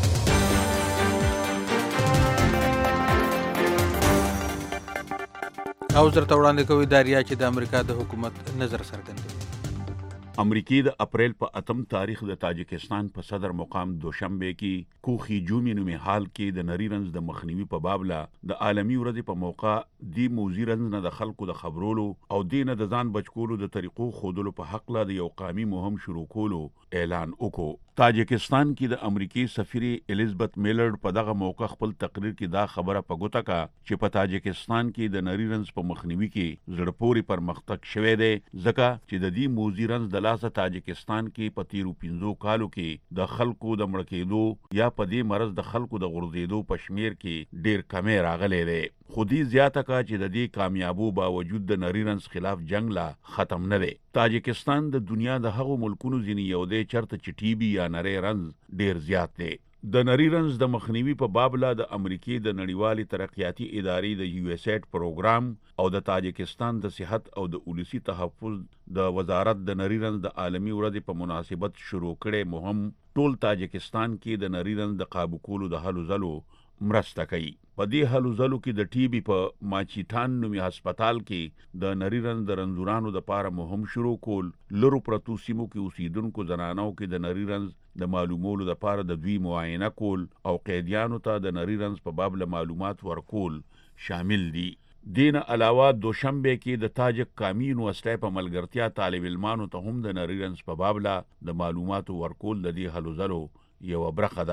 S3: او درته وړاندې کوي داریا چې د امریکا د حکومت نظر څرګندوي.
S23: امریکای د اپریل په 8 تاریخ د تاجکستان په صدر مقام دوشنبه کې کوخي جومي نومي حال کې د نری رنز د مخنیوي په بابله د عالمي ورځې په موقع دی موزي رنز نه د خلکو د خبرولو او دینه د ځان بچکولو د طریقو خودلو په حق لا د یو قومي مهم شروع کولو اعلان وکړو. تاجکستان کې د امریکای سفیر الیزابت میلرډ په دغه موقع خپل تقریر کې دا خبره په ګوته کا چې په تاجکستان کې د نری رنز په مخنیوي کې زړپوري پرمختګ شوه دی، ځکه چې د دې موزي رنز د لاسه تاجکستان کې په 13 کالو کې د خلکو د مړ کېدو یا په دې مرض د خلکو د غورځېدو په شمیر کې ډیر کمی راغلی دی. خودی زیاته کا چې د دې کامیابو باوجود د نری رنز خلاف جنگ لا ختم نه دی. تاجکستان د دنیا د هغو ملکونو ځینې یو دی چرته چې ټي بي یا نری رنز ډیر زیات دی. د نری رنز د مخنیوي په بابله د امریکای د نړیوالې ترقیاتي ادارې د USAID پروګرام او د تاجکستان د صحت او د اولسي تحفظ د وزارت د نری رنز د عالمي ورځې په مناسبت شروع کړي مهم ټول تاجکستان کې د نری رنز د قابو کولو د هلو ځلو مرسته کوي. په دې هلو ځلو کې د ټي بي په ماچیټان نومي هسپتال کې د نری رنز د رنځورانو د پاره مهم شروع کول، لرو پرتو سیمو کې اوسیدونکو زنانو کې د نری رنز د معلومولو د پاره د دوی معاینه کول او قیدیانو ته د نری رنز په باب له معلومات ورکول شامل دي. دین علاوه دوشنبه کې د تاجک کامین وسله په ملګرتیا طالب علمانو ته هم د نری رنز په باب له د معلوماتو ورکول د دې هلو ځلو یو برخه ده.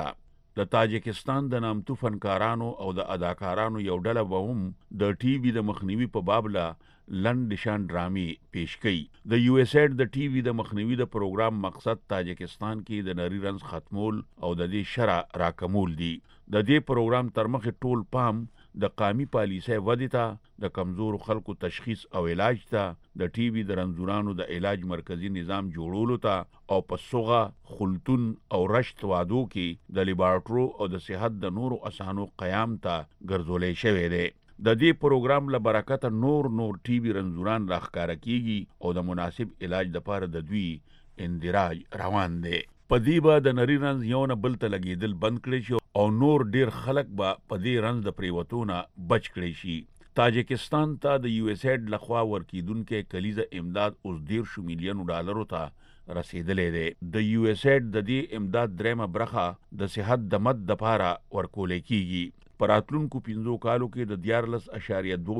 S23: د تاجکستان د نامتو فنکارانو او د اداکارانو یو ډله به هم د ټي وي د مخنیوي په باب لا لنډ شان ډرامې پیش کړي. د یو ایس ایډ د ټي وي د مخنیوي د پروګرام مقصد تاجکستان کې د نری رنځ ختمول او د دې شرع راکمول دي. د دې پروګرام تر مخې ټول پام د قامي پالیسۍ ودې ته، د کمزورو خلکو تشخیص او علاج ته، د ټي وي د رنځورانو د علاج مرکزی نظام جوړولو ته او په سوغه، خلطون او رشت وادو کې د لیبارټرو او د صحت د نورو اسانو قیام ته ګرځولې شوی دی. د دې پروګرام له برکته نور ټي وي رنځوران راښکاره کیږي او د مناسب علاج لپاره د دوی اندراج روان دی. په دې به د نری رنځ یو نه بل ته لګېدل بند کړی شي او نور ډیر خلک به په دې رنځ د پریوتو نه بچ کړی شي. تاجکستان ته د یو ایس ایډ لخوا ورکیدونکې کلیزه امداد اوس $13 میلیون ته رسیدلی دی. د یو ایس ایډ د دې امداد دریمه برخه د صحت د مد دپاره ورکولی کیږي. په راتلونکو 5 کالو کې د 14.2